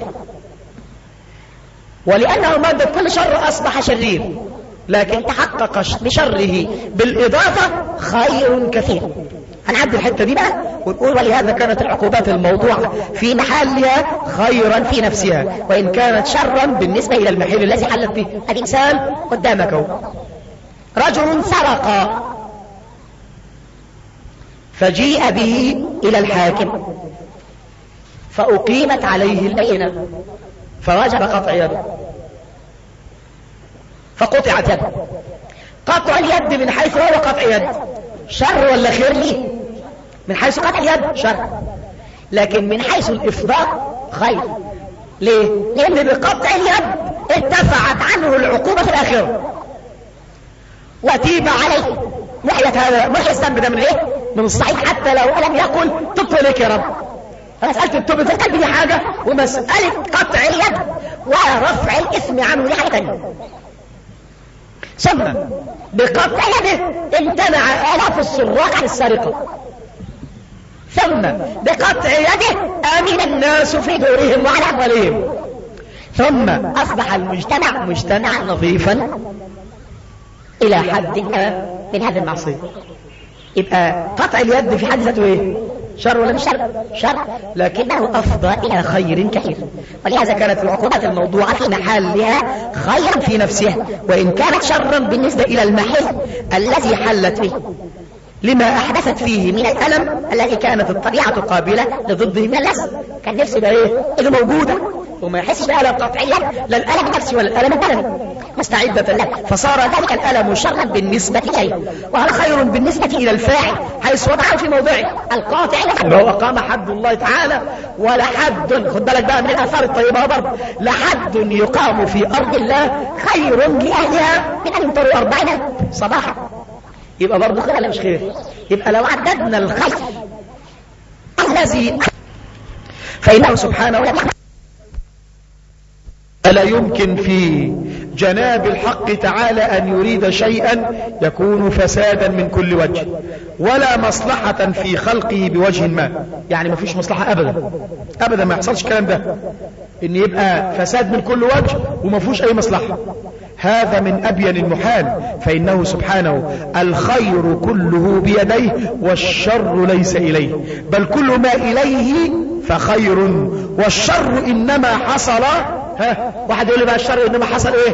ولأنه مادة كل شر أصبح شرير، لكن تحقق بشره بالإضافة خير كثير. هنعدي الحتة دي بقى ونقول: ولهذا كانت العقوبات الموضوعة في محلها خيرا في نفسها، وإن كانت شرا بالنسبة إلى المحل الذي حلت فيه. الإنسان قدامك، رجل سرق فجيء به إلى الحاكم فأقيمت عليه البينة فوجب قطع يده، فقطعت يده. قطع اليد من حيث هو قطع يد شر ولا خير ليه؟ من حيث قطع اليد شر، لكن من حيث الإفضاء خير. ليه؟ لأن بقطع اليد ارتفعت عنه العقوبة في الآخرة وتيب عليه محي الذنب ده من ايه؟ من الصحيح، حتى لو لم يقل تبت اليك يا رب. مسألة التوبة في القلب دي حاجة، ومسألة قطع اليد ورفع الإثم عنه دي حاجة تانية. ثم بقطع يده امتنع آلاف السراق عن السرقة، ثم بقطع يده آمن الناس في دورهم وعلى أموالهم، ثم أصبح المجتمع مجتمعا نظيفا إلى حد من هذه المعصية. يبقى قطع اليد في حد ذاته ايه؟ شر ولا مش شر؟ شر، لكنه أفضى إلى خير كثير. ولهذا كانت العقوبات الموضوعة في محلها خيرا في نفسها، وإن كانت شرا بالنسبة إلى المحل الذي حلت فيه، لما أحدثت فيه من الألم الذي كانت الطبيعة قابلة لضده من اللذة. كان نفسه بقى ايه؟ اللي موجودة، وما يحسش بألم قطعيا، لا الألم النفسي ولا الألم البدني، مستعدة له، فصار ذلك الألم شرا بالنسبة إليه، وهذا خير بالنسبة إلى الفاعل حيث وضعه في موضعه القاطع له. وهو قام حد الله تعالى، ولا حد، خد بالك بقى من الآثار الطيبة برضه، لحد يقام في أرض الله خير لأهلها من أن يمطروا 40 صباحا. يبقى برضه خير ولا مش خير؟ يبقى لو عددنا الخير الذي فإنه سبحانه وتعالى ألا يمكن في جناب الحق تعالى أن يريد شيئا يكون فسادا من كل وجه، ولا مصلحة في خلقه بوجه ما. يعني ما فيش مصلحة أبدا أبدا، ما يحصلش الكلام ده إن يبقى فساد من كل وجه وما فيهوش أي مصلحة. هذا من أبين المحال، فإنه سبحانه الخير كله بيديه والشر ليس إليه، بل كل ما إليه فخير، والشر إنما حصل واحد يقول لي بقى الشر إنما حصل إيه؟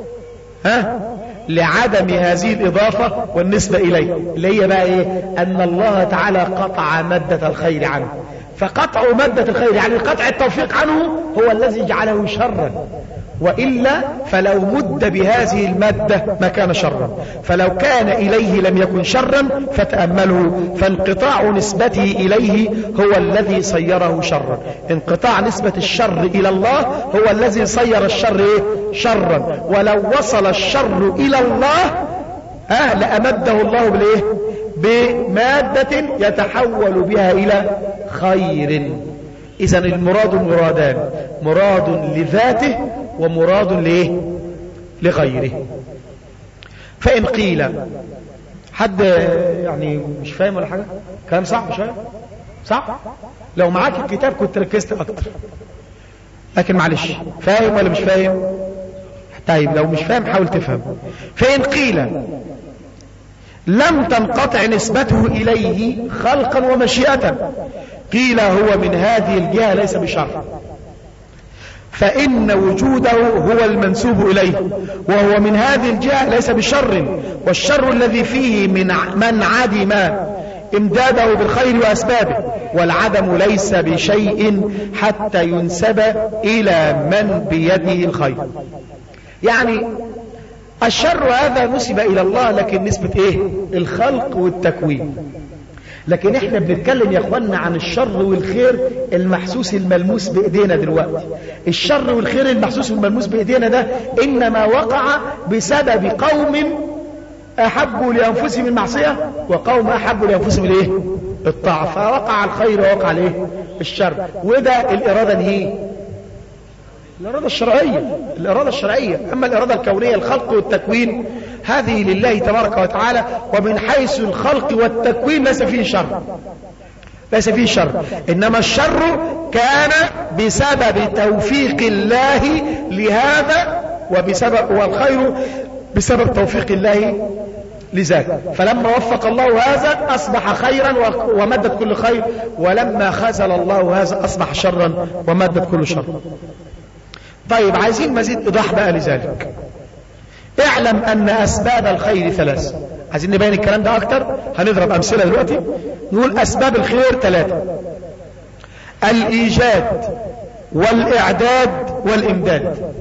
لعدم هذه الإضافة والنسبة إليه، اللي هي بقى إيه؟ أن الله تعالى قطع مادة الخير عنه، فقطع مادة الخير يعني قطع التوفيق عنه هو الذي جعله شرا، وإلا فلو مد بهذه المادة ما كان شرا، فلو كان إليه لم يكن شرا. فتأملوا، فانقطاع نسبته إليه هو الذي صيره شرا. انقطاع نسبة الشر إلى الله هو الذي صير الشر شرا، ولو وصل الشر إلى الله لأمده الله بالإيه؟ بمادة يتحول بها إلى خير. إذن المراد مرادان، مراد لذاته ومراد لغيره. فإن قيل حد يعني مش فاهم ولا حاجة، كلام صعب شوية صح؟ لو معاك الكتاب كنت ركزت أكتر، لكن معلش فاهم ولا مش فاهم؟ طيب لو مش فاهم حاول تفهم. فإن قيل لم تنقطع نسبته إليه خلقا ومشيئة، قيل هو من هذه الجهة ليس بشر، فإن وجوده هو المنسوب إليه، وهو من هذه الجهة ليس بشر، والشر الذي فيه من عدم امداده بالخير وأسبابه، والعدم ليس بشيء حتى ينسب إلى من بيده الخير. يعني الشر هذا نسب إلى الله، لكن نسبة الخلق والتكوين. لكن احنا بنتكلم يا اخوانا عن الشر والخير المحسوس الملموس بايدينا دلوقتي. الشر والخير المحسوس والملموس بايدينا ده انما وقع بسبب قوم احبوا لانفسهم المعصية وقوم احبوا لانفسهم الطاعة، فوقع الخير ووقع الشر. وده الارادة هي الإرادة الشرعية، الإرادة الشرعية. أما الإرادة الكونية الخلق والتكوين هذه لله تبارك وتعالى، ومن حيث الخلق والتكوين ليس فيه شر، ليس فيه شر، إنما الشر كان بسبب توفيق الله لهذا، والخير بسبب توفيق الله لذلك. فلما وفق الله هذا أصبح خيرا ومدت كل خير، ولما خذل الله هذا أصبح شرا ومدت كل شر. طيب عايزين مزيد إيضاح بقى لذلك. اعلم أن أسباب الخير ثلاث. عايزين نبين الكلام ده أكتر، هنضرب أمثلة دلوقتي. نقول أسباب الخير ثلاثة: الإيجاد والإعداد والإمداد.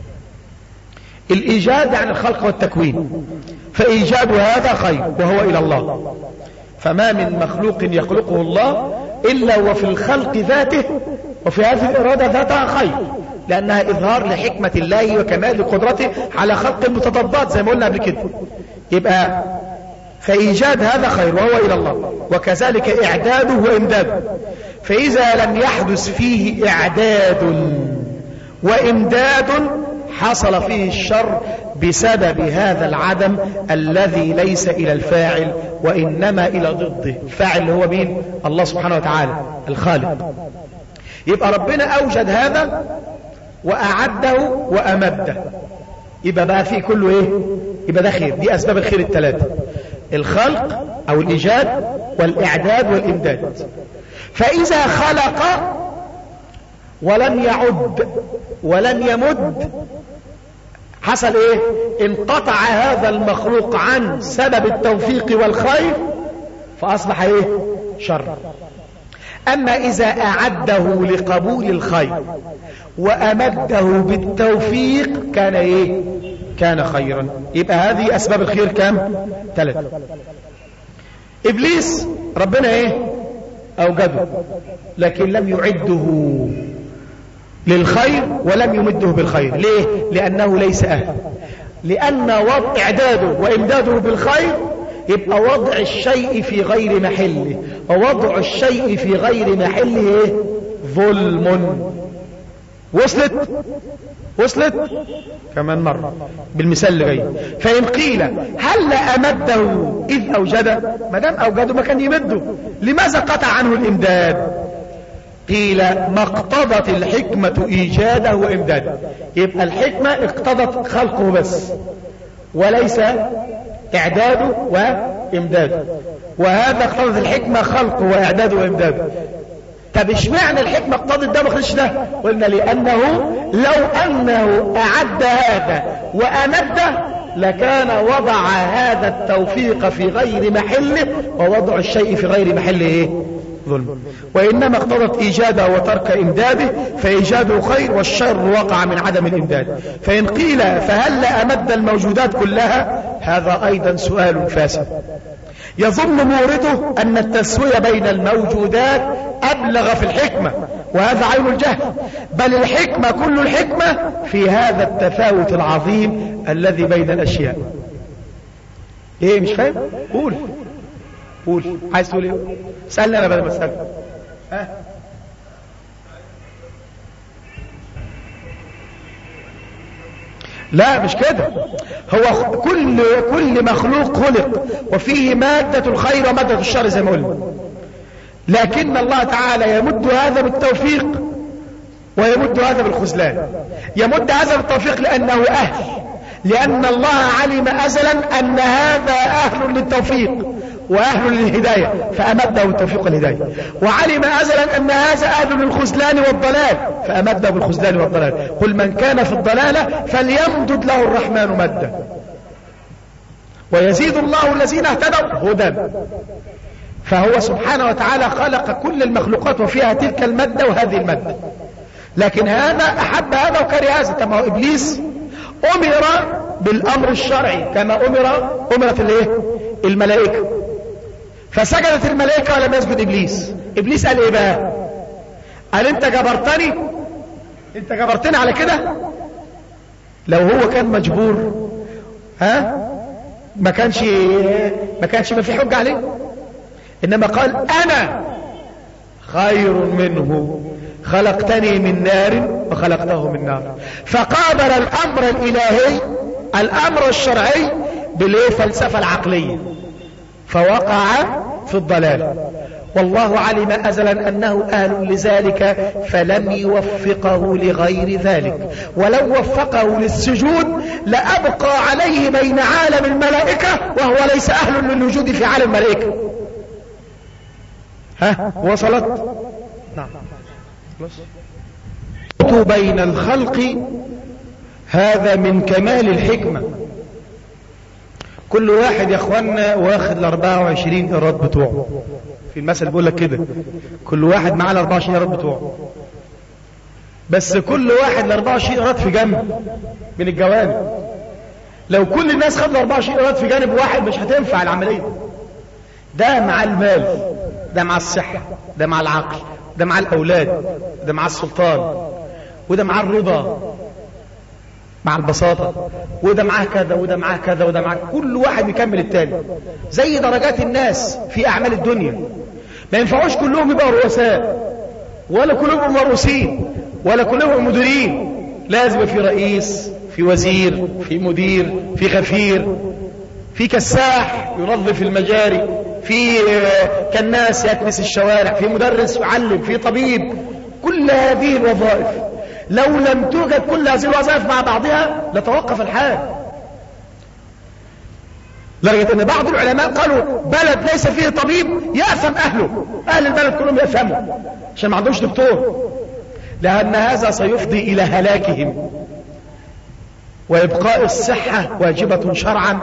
الإيجاد يعني الخلق والتكوين، فإيجاد هذا خير وهو إلى الله، فما من مخلوق يخلقه الله إلا وفي الخلق ذاته وفي هذه الإرادة ذاتها خير، لأنها إظهار لحكمة الله وكمال قدرته على خلق المتضادات زي ما قلنا قبل كده. يبقى فإيجاد هذا خير وهو إلى الله، وكذلك إعداده وإمداده. فإذا لم يحدث فيه إعداد وإمداد حصل فيه الشر بسبب هذا العدم الذي ليس إلى الفاعل وإنما إلى ضده. الفاعل هو مين؟ الله سبحانه وتعالى الخالق. يبقى ربنا أوجد هذا وأعده وأمده، يبقى بقى فيه كله إيه؟ يبقى ده خير. دي أسباب الخير الثلاثة: الخلق أو الإيجاد والإعداد والإمداد. فإذا خلق ولم يعد ولم يمد حصل ايه؟ انقطع هذا المخلوق عن سبب التوفيق والخير فأصبح ايه؟ شر. أما إذا أعده لقبول الخير وأمده بالتوفيق كان ايه؟ كان خيرا. يبقى هذه أسباب الخير كام؟ 3. إبليس ربنا ايه؟ أوجده لكن لم يعده للخير ولم يمده بالخير. ليه؟ لأنه ليس أهل. لأن وضع إعداده وإمداده بالخير يبقى وضع الشيء في غير محله، ووضع الشيء في غير محله إيه؟ ظلم. وصلت كمان مرة بالمثال اللي جاي. فإن قيل هل أمده إذ أوجده؟ ما دام أوجده ما كان يمده، لماذا قطع عنه الإمداد؟ قيل ما اقتضت الحكمة إيجاده وإمداده. يبقى الحكمة اقتضت خلقه بس وليس إعداده وإمداده، وهذا اقتضت الحكمة خلقه وإعداده وإمداده. طب اشمعنى الحكمة اقتضت ده ما خلش ده؟ قلنا لأنه لو أنه أعد هذا وأمده لكان وضع هذا التوفيق في غير محله، ووضع الشيء في غير محله ايه؟ ظلم. وإنما اقتضت إيجاده وترك إمداده، فإيجاده خير والشر وقع من عدم الإمداد. فإن قيل فهل أمد الموجودات كلها؟ هذا أيضا سؤال فاسد. يظن مورده أن التسوية بين الموجودات أبلغ في الحكمة، وهذا عين الجهل، بل الحكمة كل الحكمة في هذا التفاوت العظيم الذي بين الأشياء. ايه مش فاهم؟ قول عايز تقول ايه؟ سألني انا بدل ما اسألك. لا مش كده، هو كل مخلوق خلق وفيه مادة الخير ومادة الشر زي ما قلنا، لكن الله تعالى يمد هذا بالتوفيق ويمد هذا بالخذلان. يمد هذا بالتوفيق لأنه أهل، لأن الله علم أزلا أن هذا أهل للتوفيق وأهل للهداية فأمده بالتوفيق والهداية، وعلم أزلا أن هذا أهل للخذلان والضلال فأمده بالخذلان والضلال. قل من كان في الضلالة فليمدد له الرحمن مدا ويزيد الله الذين اهتدوا هدى. فهو سبحانه وتعالى خلق كل المخلوقات وفيها تلك المادة وهذه المادة، لكن هذا أحب هذا وكره هذا. كما إبليس أمر بالأمر الشرعي كما أمرت الملائكة، فسجدت الملائكة ولم يسجد إبليس. إبليس قال إيه بقى؟ قال أنت جبرتني على كده. لو هو كان مجبور ما كانش ما في حجة عليه، إنما قال أنا خير منه خلقتني من نار وخلقته من نار، فقابل الأمر الإلهي الأمر الشرعي بالفلسفة العقلية فوقع في الضلال. والله علم أزلا أنه أهل لذلك فلم يوفقه لغير ذلك، ولو وفقه للسجود لأبقى عليه بين عالم الملائكة وهو ليس أهل للوجود في عالم الملائكة. وصلت؟ نعم. بين الخلق هذا من كمال الحكمة. كل واحد يا اخوانا واخد 24 إيراد بتوعه، في المثل بيقول لك كده كل واحد معاه 24 إيراد بتوعه، بس كل واحد 24 إيراد في جنب من الجوانب. لو كل الناس خد 24 إيراد في جانب واحد مش هتنفع العملية. ده مع المال، ده مع الصحة، ده مع العقل، ده مع الأولاد، ده مع السلطان، وده مع الرضا مع البساطة، وده معاه كذا وده معاه كذا وده معاه، كل واحد يكمل التاني زي درجات الناس في أعمال الدنيا. ما ينفعوش كلهم يبقوا رؤساء، ولا كلهم مرؤوسين، ولا كلهم مديرين. لازم في رئيس، في وزير، في مدير، في غفير، في كساح ينظف المجاري، في كناس يكنس الشوارع، في مدرس يعلم، في طبيب. كل هذه الوظائف لو لم توجد كل هذه الوظائف مع بعضها لتوقف الحال، لدرجة ان بعض العلماء قالوا بلد ليس فيه طبيب يأثم اهله، اهل البلد كلهم يأثموا عشان ما عندهمش دكتور، لان هذا سيفضي الى هلاكهم. وإبقاء الصحة واجبة شرعا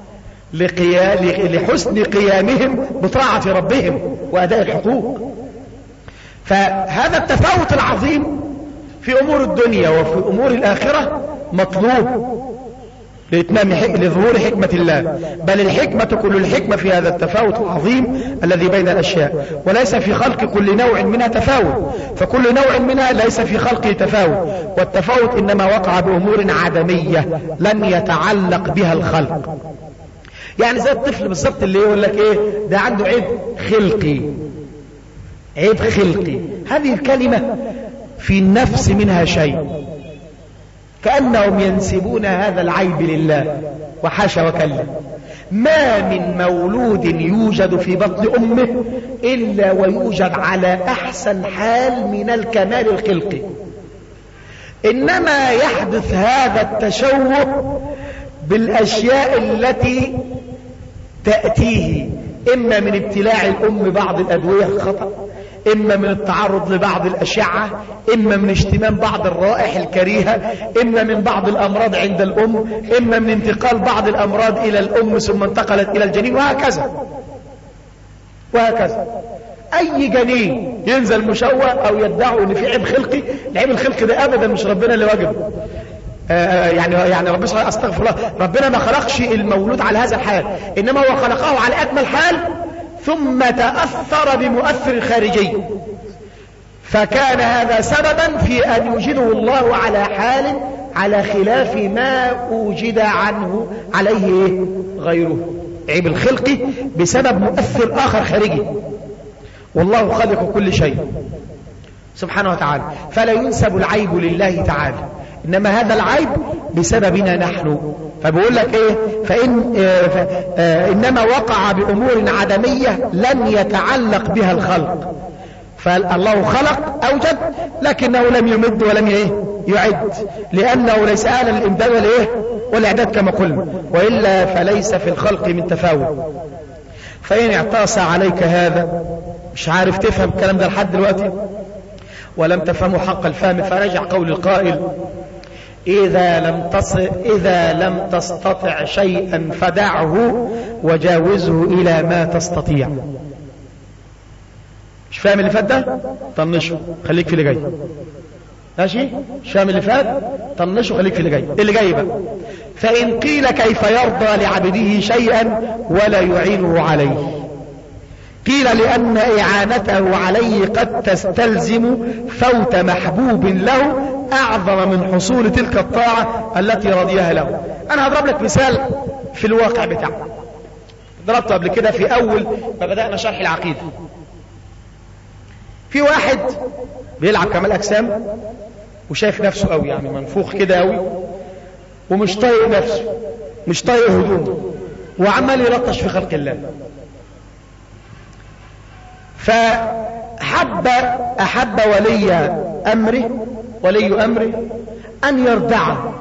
لحسن قيامهم بطاعة ربهم وأداء الحقوق. فهذا التفاوت العظيم في أمور الدنيا وفي أمور الآخرة مطلوب لظهور حكمة الله، بل الحكمة كل الحكمة في هذا التفاوت العظيم الذي بين الأشياء، وليس في خلق كل نوع منها تفاوت، فكل نوع منها ليس في خلقه تفاوت، والتفاوت إنما وقع بأمور عدمية لم يتعلق بها الخلق. يعني زي الطفل بالضبط اللي يقول لك ايه ده عنده عيب خلقي، عيب خلقي، هذه الكلمة في النفس منها شيء، كأنهم ينسبون هذا العيب لله، وحاشا وكلا. ما من مولود يوجد في بطن أمه إلا ويوجد على أحسن حال من الكمال الخلقي، إنما يحدث هذا التشوه بالأشياء التي تأتيه، إما من ابتلاع الأم بعض الأدوية الخطأ، إما من التعرض لبعض الأشعة، إما من اشتمام بعض الرائح الكريهة، إما من بعض الأمراض عند الأم، إما من انتقال بعض الأمراض إلى الأم ثم انتقلت إلى الجنين، وهكذا وهكذا. أي جنين ينزل مشوه أو يدعوا إن في عيب خلقي، العيب الخلقي ده أبدا مش ربنا اللي واجبه. يعني ربنا استغفر الله، ربنا ما خلقش المولود على هذا الحال، إنما هو خلقه على أكمل حال ثم تأثر بمؤثر خارجي، فكان هذا سببا في أن يوجده الله على حال على خلاف ما أوجد عنه عليه غيره. عيب الخلق بسبب مؤثر آخر خارجي، والله خالق كل شيء سبحانه وتعالى، فلا ينسب العيب لله تعالى، إنما هذا العيب بسببنا نحن. فبقول لك إيه؟ إنما وقع بأمور عدمية لم يتعلق بها الخلق، فالله خلق أوجد لكنه لم يمد ولم يعد، لأنه ليس أهلا للإمداد والإعداد كما قلنا، وإلا فليس في الخلق من تفاوت. فإن اعتاص عليك هذا، مش عارف تفهم الكلام ده لحد دلوقتي ولم تفهمه حق الفهم، فرجع قول القائل: إذا لم تستطع شيئا فدعه وجاوزه إلى ما تستطيع. مش فاهم اللي فات ده؟ طنشه، خليك في اللي جاي. ماشي؟ مش فاهم اللي فات؟ طنشه، خليك في اللي جاي. اللي جاي بقى: فإن قيل كيف يرضى لعبده شيئا ولا يعينه عليه؟ قيل لأن إعانته عليه قد تستلزم فوت محبوب له أعظم من حصول تلك الطاعة التي رضيها له. أنا هضرب لك مثال في الواقع بتاعنا، ضربته قبل كده في أول ما بدأنا شرح العقيدة. في واحد بيلعب كمال أجسام وشايف نفسه قوي، يعني منفوخ كده قوي، ومش طايق نفسه، مش طايق هدومه، وعمال يلطش في خلق الله. فأحب ولي أمره أن يردعه،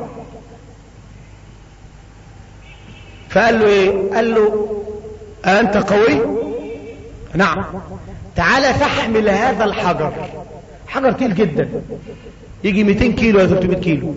فقال له إيه؟ قال له: أنت قوي؟ نعم، تعال فاحمل هذا الحجر. حجر تقيل جدا، يجي 200 كيلو ولا 300 كيلو.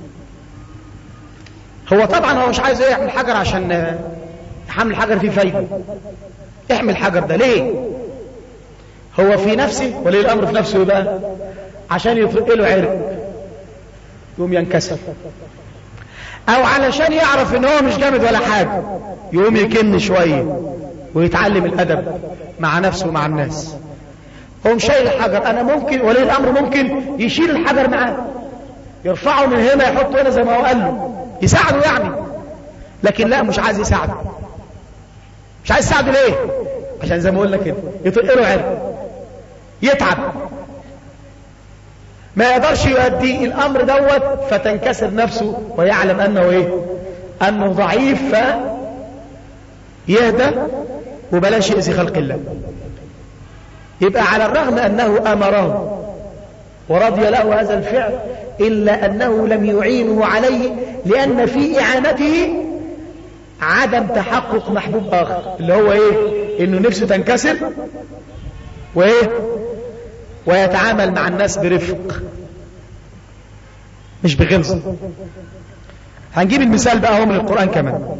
هو طبعا هو مش عايز يحمل حجر عشان حمل الحجر فيه فايدة. احمل الحجر ده ليه؟ هو في نفسه ولي الأمر في نفسه بقى عشان يطرق له عرق يقوم ينكسر، أو علشان يعرف إن هو مش جامد ولا حاجة يقوم يكن شوية ويتعلم الأدب مع نفسه ومع الناس، هو مش شايل الحجر، أنا ممكن ولي الأمر ممكن يشيل الحجر معاه، يرفعه من هنا يحطه هنا زي ما هو قال له، يساعده يعني. لكن لا، مش عايز يساعده. مش عايز يساعده ليه؟ عشان زي ما قلنا كده يطق له عرق، يتعب، ما يقدرش يؤدي الأمر دوت، فتنكسر نفسه ويعلم أنه إيه؟ أنه ضعيف، فيهدى وبلاش يأذي خلق الله. يبقى على الرغم أنه أمره ورضي له هذا الفعل، إلا أنه لم يعينه عليه، لأن في إعانته عدم تحقق محبوب آخر، اللي هو إيه؟ إنه نفسه تنكسر وإيه؟ ويتعامل مع الناس برفق مش بغلظة. هنجيب المثال بقى هو من القرآن كمان.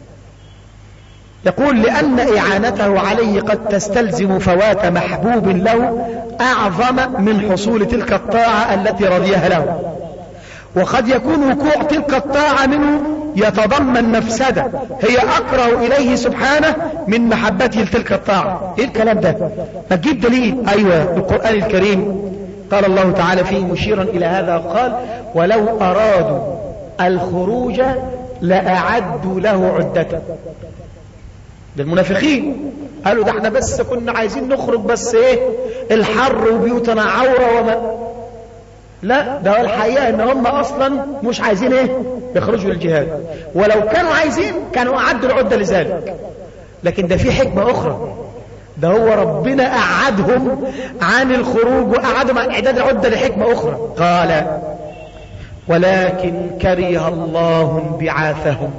يقول: لأن إعانته عليه قد تستلزم فوات محبوب له أعظم من حصول تلك الطاعة التي رضيها له، وقد يكون وقوع تلك الطاعة منه يتضمن مفسدة هي أكره إليه سبحانه من محبته لتلك الطاعة. إيه الكلام ده؟ ما تجيب دليل. أيوة، القرآن الكريم قال الله تعالى فيه مشيرا إلى هذا، قال: ولو أرادوا الخروج لأعدوا له عدة. ده المنافقين قالوا: ده احنا بس كنا عايزين نخرج، بس ايه الحر وبيوتنا عورة وما. لا، ده الحقيقة ان هم اصلا مش عايزين ايه يخرجوا للجهاد، ولو كانوا عايزين كانوا اعدوا العدة لذلك. لكن ده في حكمة اخرى، ده هو ربنا أعدهم عن الخروج وأعدهم عن إعداد العدة لحكمة أخرى. قال: ولكن كره الله بعاثهم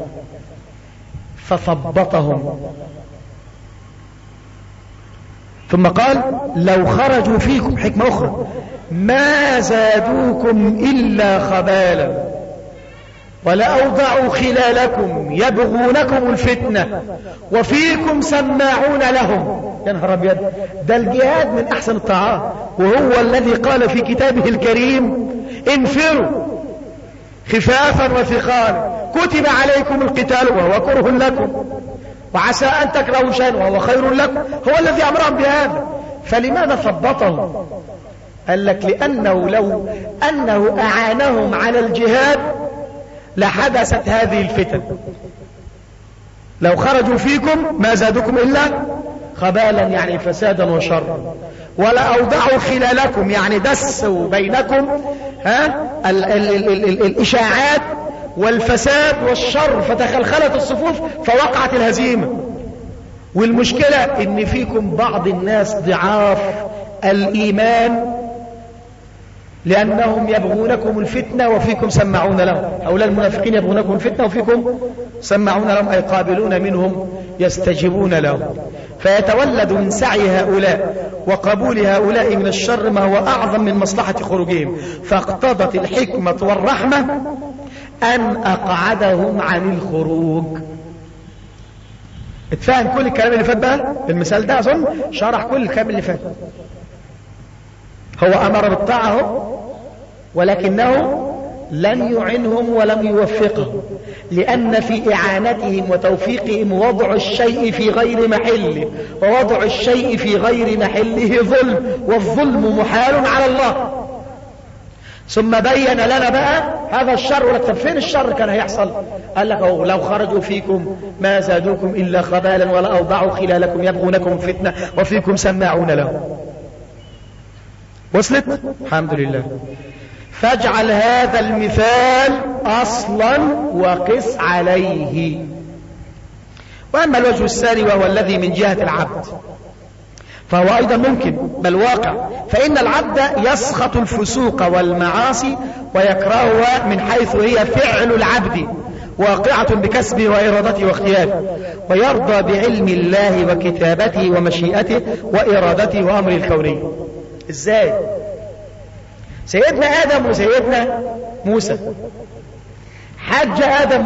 فثبطهم. ثم قال: لو خرجوا فيكم، حكمة أخرى، ما زادوكم إلا خبالا ولأوضعوا خلالكم يبغونكم الفتنة وفيكم سماعون لهم. يا نهار أبيض، ده الجهاد من أحسن الطاعات، وهو الذي قال في كتابه الكريم: انفروا خفافا وثقالا كتب عليكم القتال وهو كره لكم وعسى أن تكرهوا شيئا وهو خير لكم. هو الذي أمرهم بهذا. فلماذا ثبطهم؟ قال لك: لأنه لو أنه أعانهم على الجهاد لحدثت هذه الفتن. لو خرجوا فيكم ما زادكم إلا خبالا، يعني فسادا وشرا، ولا أوضعوا خلالكم، يعني دسوا بينكم الإشاعات والفساد والشر، فتخلخلت الصفوف فوقعت الهزيمة. والمشكلة إن فيكم بعض الناس ضعاف الإيمان لأنهم يبغونكم الفتنة وفيكم سمعون لهم. هؤلاء المنافقين يبغونكم الفتنة وفيكم سمعون لهم، أي قابلون منهم يستجيبون لهم. فيتولد من سعي هؤلاء وقبول هؤلاء من الشر ما هو أعظم من مصلحة خروجهم، فاقتضت الحكمة والرحمة أن أقعدهم عن الخروج. اتفهم كل الكلام اللي فات بقى؟ المثال ده أظن شرح كل الكلام اللي فات. هو أمر بالطاعة ولكنه لن يعنهم ولم يوفقهم، لأن في إعانتهم وتوفيقهم وضع الشيء في غير محله، ووضع الشيء في غير محله ظلم، والظلم محال على الله. ثم بين لنا بقى هذا الشر. ولك فين الشر كان هيحصل؟ قال لك: لو خرجوا فيكم ما زادوكم إلا خبالا ولا أوضعوا خلالكم يبغونكم فتنة وفيكم سماعون لهم. وصلت؟ الحمد لله. فاجعل هذا المثال أصلا وقس عليه. وأما الوجه الثاني وهو الذي من جهة العبد، فهو أيضا ممكن بل واقع. فإن العبد يسخط الفسوق والمعاصي ويكرهها من حيث هي فعل العبد واقعة بكسبه وإرادته واختياره، ويرضى بعلم الله وكتابته ومشيئته وإرادته وأمر الكوني. إزاي؟ سيدنا آدم وسيدنا موسى، حج آدم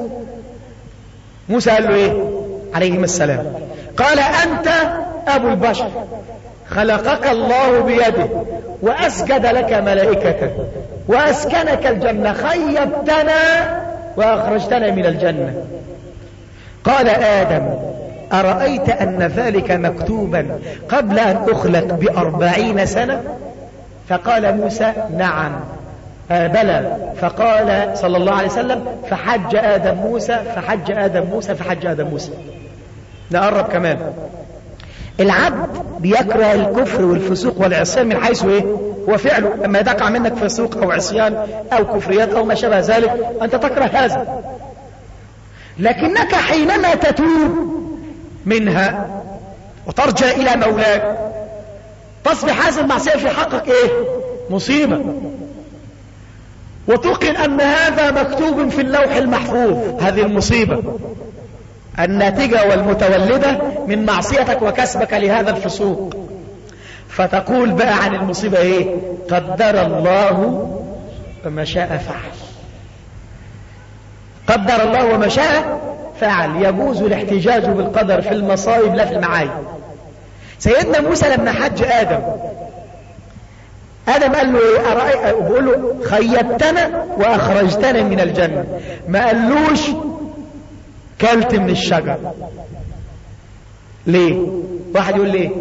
موسى قال له إيه عليهما السلام؟ قال: أنت أبو البشر، خلقك الله بيده وأسجد لك ملائكته وأسكنك الجنة، خيبتنا وأخرجتنا من الجنة. قال آدم: أرأيت أن ذلك مكتوبا قبل أن أخلق ب40 سنة؟ فقال موسى نعم. بلى. فقال صلى الله عليه وسلم فحج آدم موسى فحج آدم موسى فحج آدم موسى. نقرب كمان. العبد بيكره الكفر والفسوق والعصيان من حيث ايه؟ هو فعله. لما يقع منك فسوق او عصيان او كفريات او ما شابه ذلك انت تكره هذا، لكنك حينما تتوب منها وترجع الى مولاك تصبح هذه المعصية في حقك ايه؟ مصيبة. وتوقن ان هذا مكتوب في اللوح المحفوظ، هذه المصيبة الناتجة والمتولدة من معصيتك وكسبك لهذا الفسوق. فتقول بقى عن المصيبة ايه؟ قدر الله وما شاء فعل. قدر الله وما شاء فعل. يجوز الاحتجاج بالقدر في المصائب لا في المعايب. سيدنا موسى لما حج آدم قال له ايه؟ بيقول له خيبتنا واخرجتنا من الجنة. ما قالوش كلت من الشجر. ليه؟ واحد يقول ليه؟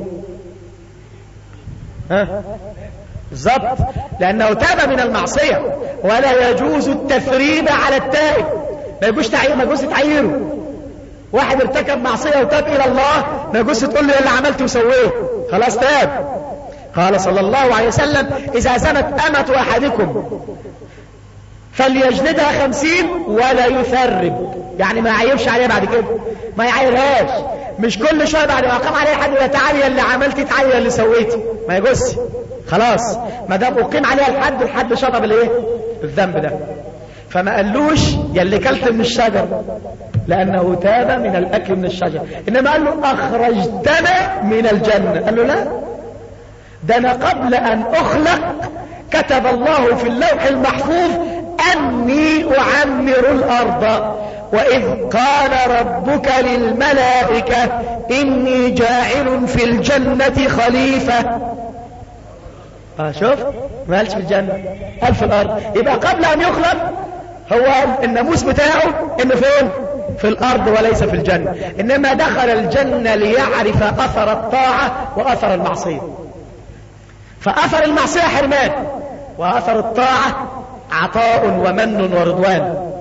بالظبط، لأنه تاب من المعصية، ولا يجوز التثريب على التائب. ما يجوز تعييره. واحد ارتكب معصية وتاب إلى الله ما يجوز تقول له اللي عملته وسويه، خلاص تاب. قال صلى الله عليه وسلم إذا زنت أمة أحدكم فليجلدها 50 ولا يثرب، يعني ما يعيبش عليها بعد كده، ما يعيرهاش. مش كل شويه بعد ما اقام عليها حد يقول تعالي اللي عملتي تعالي اللي سويتي، ما يجوزش. خلاص ما دام اقيم عليها الحد شطب الايه؟ الذنب ده. فما قالوش يا اللي كلت من الشجر، لانه تاب من الاكل من الشجر. انما قال له اخرجتنا من الجنه. قال له لا، ده انا قبل ان اخلق كتب الله في اللوح المحفوظ أني أعمر الأرض، وإذ قال ربك للملائكة إني جاعل في الجنة خليفة. شوف ما قالش في الجنة، قال في الأرض. يبقى قبل أن يخلق هو الناموس بتاعه إنه فين؟ في الأرض وليس في الجنة. إنما دخل الجنة ليعرف أثر الطاعة وأثر المعصية. فأثر المعصية حرمان، وأثر الطاعة عطاء ومن ورضوان.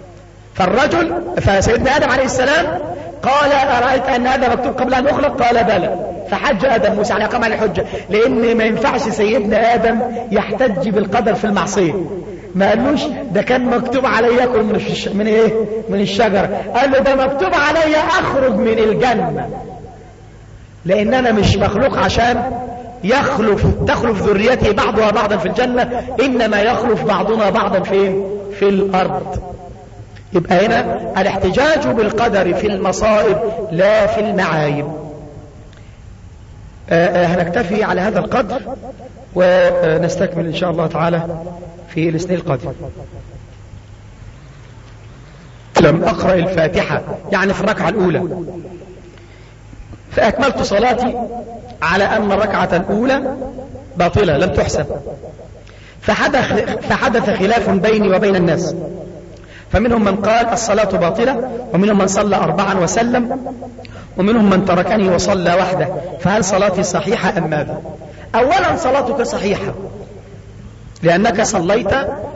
فسيدنا آدم عليه السلام قال أرأيت أن هذا مكتوب قبل أن أخلق؟ قال بلى. فحج آدم موسى على قام على الحجة، لأن ما ينفعش سيدنا آدم يحتج بالقدر في المعصية. ما قالوش ده كان مكتوب علي أكل من الشجرة. قال له ده مكتوب علي أخرج من الجنة، لأن أنا مش مخلوق عشان تخلف ذريته بعضها بعضا في الجنة، إنما يخلف بعضنا بعضا فين؟ في الأرض. يبقى هنا الاحتجاج بالقدر في المصائب لا في المعايب. هنكتفي على هذا القدر ونستكمل إن شاء الله تعالى في الاثنين القادم. لم أقرأ الفاتحة يعني في الركعة الأولى، فأكملت صلاتي على أن الركعة الأولى باطلة لم تحسب. فحدث خلاف بيني وبين الناس، فمنهم من قال الصلاة باطلة، ومنهم من صلى 4 وسلم، ومنهم من تركني وصلى وحده. فهل صلاتي صحيحة أم ماذا؟ أولا صلاتك صحيحة لأنك صليت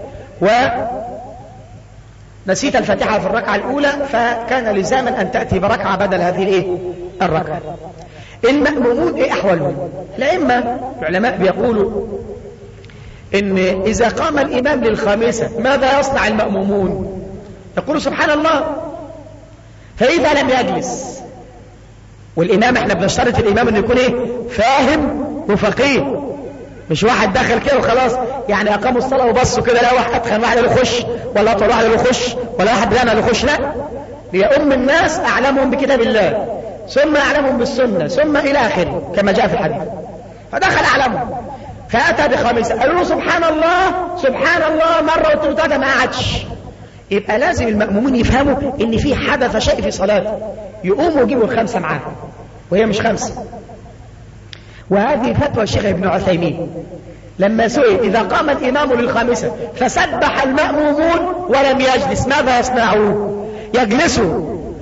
ونسيت الفاتحة في الركعة الأولى، فكان لزاما أن تأتي بركعة بدل هذه الركعة. المأمومون ايه احوالهم؟ العلماء بيقولوا ان اذا قام الامام للخامسة ماذا يصنع المأمومون؟ يقولوا سبحان الله. فاذا لم يجلس، والامام احنا بنشترط الامام انه يكون فاهم وفقيه، مش واحد دخل كده وخلاص، يعني اقاموا الصلاة وبصوا كده لا واحد اتخن واحد له يخش، ولا اطول واحد له يخش، ولا واحد بيانا له يخش. لا، ليؤم الناس اعلمهم بكتاب الله، ثم أعلمهم بالسنة، ثم إلى آخره كما جاء في الحديث. فدخل أعلمهم فأتى بخامسة، قالوا له سبحان الله سبحان الله مرة وثلاثة، ما قعدش. يبقى لازم المأمومين يفهموا إن في حدث شيء في صلاته، يقوموا يجيبوا الخمسة معاه وهي مش 5. وهذه فتوى الشيخ ابن عثيمين لما سئل إذا قام الإمام للخامسة فسبح المأمومون ولم يجلس ماذا يصنعون؟ يجلسوا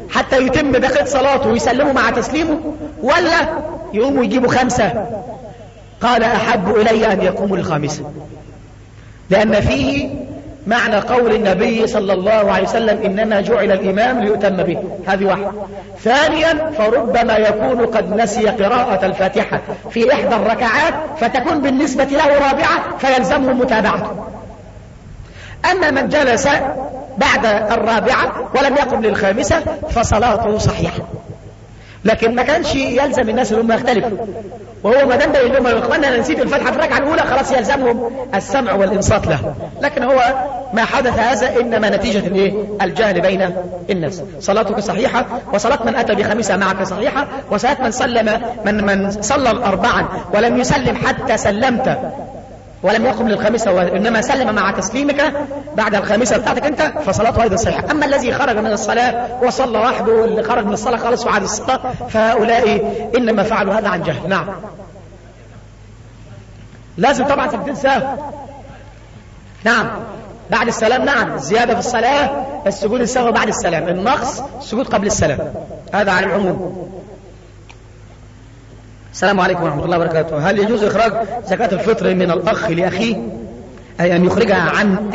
حتى يتم بقية صلاته ويسلموا مع تسليمه، ولا يقوموا يجيبوا 5؟ قال أحب إلي أن يقوموا الخامسة، لأن فيه معنى قول النبي صلى الله عليه وسلم إنما جعل الإمام ليؤتم به. هذه واحدة. ثانيا، فربما يكون قد نسي قراءة الفاتحة في إحدى الركعات فتكون بالنسبة له رابعة فيلزمه متابعته. أما من جلس بعد الرابعة ولم يقم للخامسة فصلاته صحيحة. لكن ما كانش يلزم الناس اللي هم يختلفوا، وهو ما دام بين لهم يا اخوانا انا نسيت الفاتحه في الركعه الاولى خلاص يلزمهم السمع والانصات له. لكن هو ما حدث هذا انما نتيجه الايه؟ الجهل بين الناس. صلاتك صحيحه، وصلاه من اتى بخمسه معك صحيحه، وصلاه من صلى الاربعا ولم يسلم حتى سلمت ولم يقم للخامسة وإنما سلم مع تسليمك بعد الخامسة بتاعتك أنت فصلاته أيضا صحيحة. أما الذي خرج من الصلاة وصلى وحده واللي خرج من الصلاة خالص وعاد الصلاة فهؤلاء إنما فعلوا هذا عن جهل. نعم لازم طبعا سجدين سهو. نعم بعد السلام. نعم الزيادة في الصلاة السجود السهو بعد السلام، النقص السجود قبل السلام، هذا على العموم. السلام عليكم ورحمة الله وبركاته. هل يجوز إخراج زكاة الفطر من الأخ لأخيه، أي أن يخرجها عن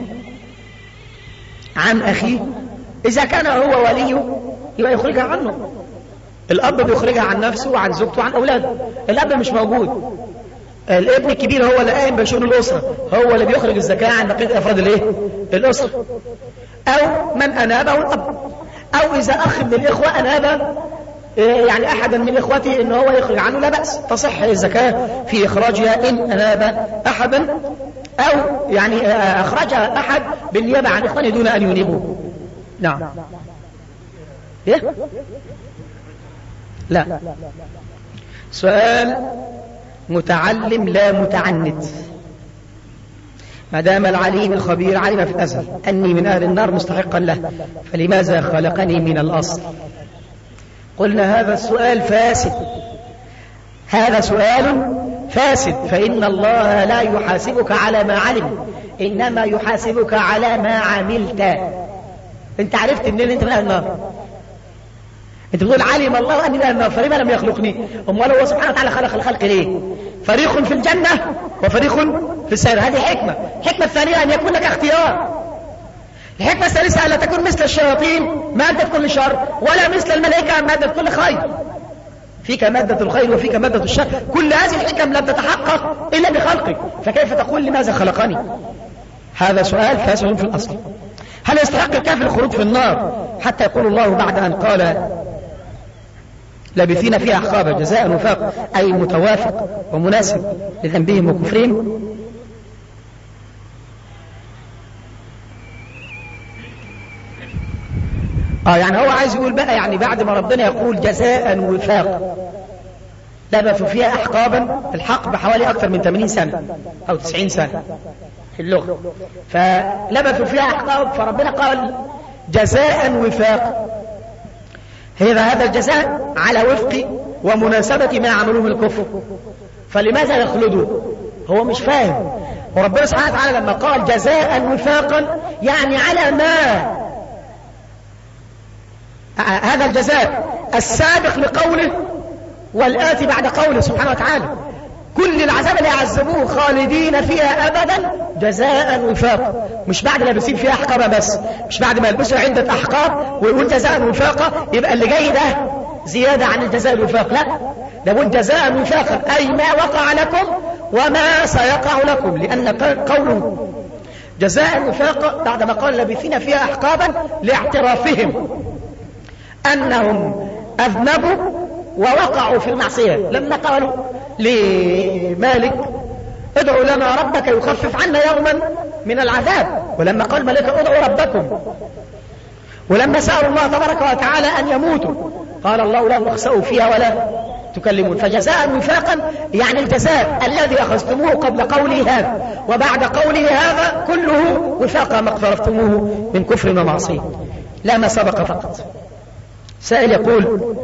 أخيه؟ إذا كان هو وليه يبقى يخرجها عنه. الأب بيخرجها عن نفسه وعن زوجته وعن أولاده. الأب مش موجود، الابن الكبير هو اللي قايم بشؤون الأسرة، هو اللي بيخرج الزكاة عن بقية أفراد الأسرة. أو من أنابه الأب، أو إذا أخ من الإخوة أنابه يعني أحدا من إخوته إن هو يخرج عنه لا بأس، تصح الزكاة في إخراجها إن أناب أحدا أو يعني أخرجها أحد بالنيابة عن إخوانه دون أن ينيبوه. نعم. إيه؟ لا. سؤال متعلم لا متعنت. ما دام العليم الخبير علم في الأزل أني من أهل النار مستحقا له، فلماذا خلقني من الأصل؟ قلنا هذا السؤال فاسد، هذا سؤال فاسد، فإن الله لا يحاسبك على ما علم، إنما يحاسبك على ما عملت. انت عرفت منين انت من أهل النار؟ انت بتقول علم الله أني من أهل النار فلما لم يخلقني؟ أمال هو سبحانه وتعالى خلق الخلق ليه؟ فريق في الجنة وفريق في السعير، هذه حكمة. الحكمة الثانية أن يكون لك اختيار. الحكمة الثالثة ألا تكون مثل الشياطين مادة كل شر، ولا مثل الملائكة مادة كل خير. فيك مادة الخير وفيك مادة الشر. كل هذه الحكم لم تتحقق إلا بخلقك، فكيف تقول لماذا خلقني؟ هذا سؤال فاسد في الأصل. هل يستحق الكافر الخروج في النار حتى يقول الله بعد أن قال لابثين فيها أحقابا جزاء وفاق، أي متوافق ومناسب لذنبهم وكفرهم؟ يعني هو عايز يقول بقى يعني بعد ما ربنا يقول جزاء وفاق لبثوا فيها أحقابا، الحق بحوالي أكثر من 80 سنة أو 90 سنة في اللغة، فلبثوا فيها أحقاب، فربنا قال جزاء وفاق. هذا الجزاء على وفق ومناسبة ما عملوه من الكفر، فلماذا يخلدوا؟ هو مش فاهم. وربنا سبحانه وتعالى لما قال جزاء وفاقا يعني على ما هذا الجزاء السابق لقوله والآتي بعد قوله سبحانه وتعالى. كل العذاب اللي يعذبوه خالدين فيها أبدا جزاء وفاقا، مش بعد لابسين فيها أحقابا بس، مش بعد ما يلبسوا عدة أحقاب ويقول جزاء وفاقا يبقى اللي جاي ده زيادة عن الجزاء الوفاق. لا، ده يقول جزاء وفاقا أي ما وقع لكم وما سيقع لكم، لأن قوله جزاء وفاقا بعدما قال لابسين فيها أحقابا لاعترافهم أنهم أذنبوا ووقعوا في المعصية. لما قالوا لمالك ادعوا لنا ربك يخفف عنا يوما من العذاب، ولما قال مالك ادعوا ربكم، ولما سألوا الله تبارك وتعالى أن يموتوا قال الله لا تخسئوا فيها ولا تكلمون. فجزاء وفاقا يعني الجزاء الذي أخذتموه قبل قوله هذا وبعد قوله هذا كله وفاقا ما اقترفتموه من كفر ومعصية، لا ما سبق فقط. سائل يقول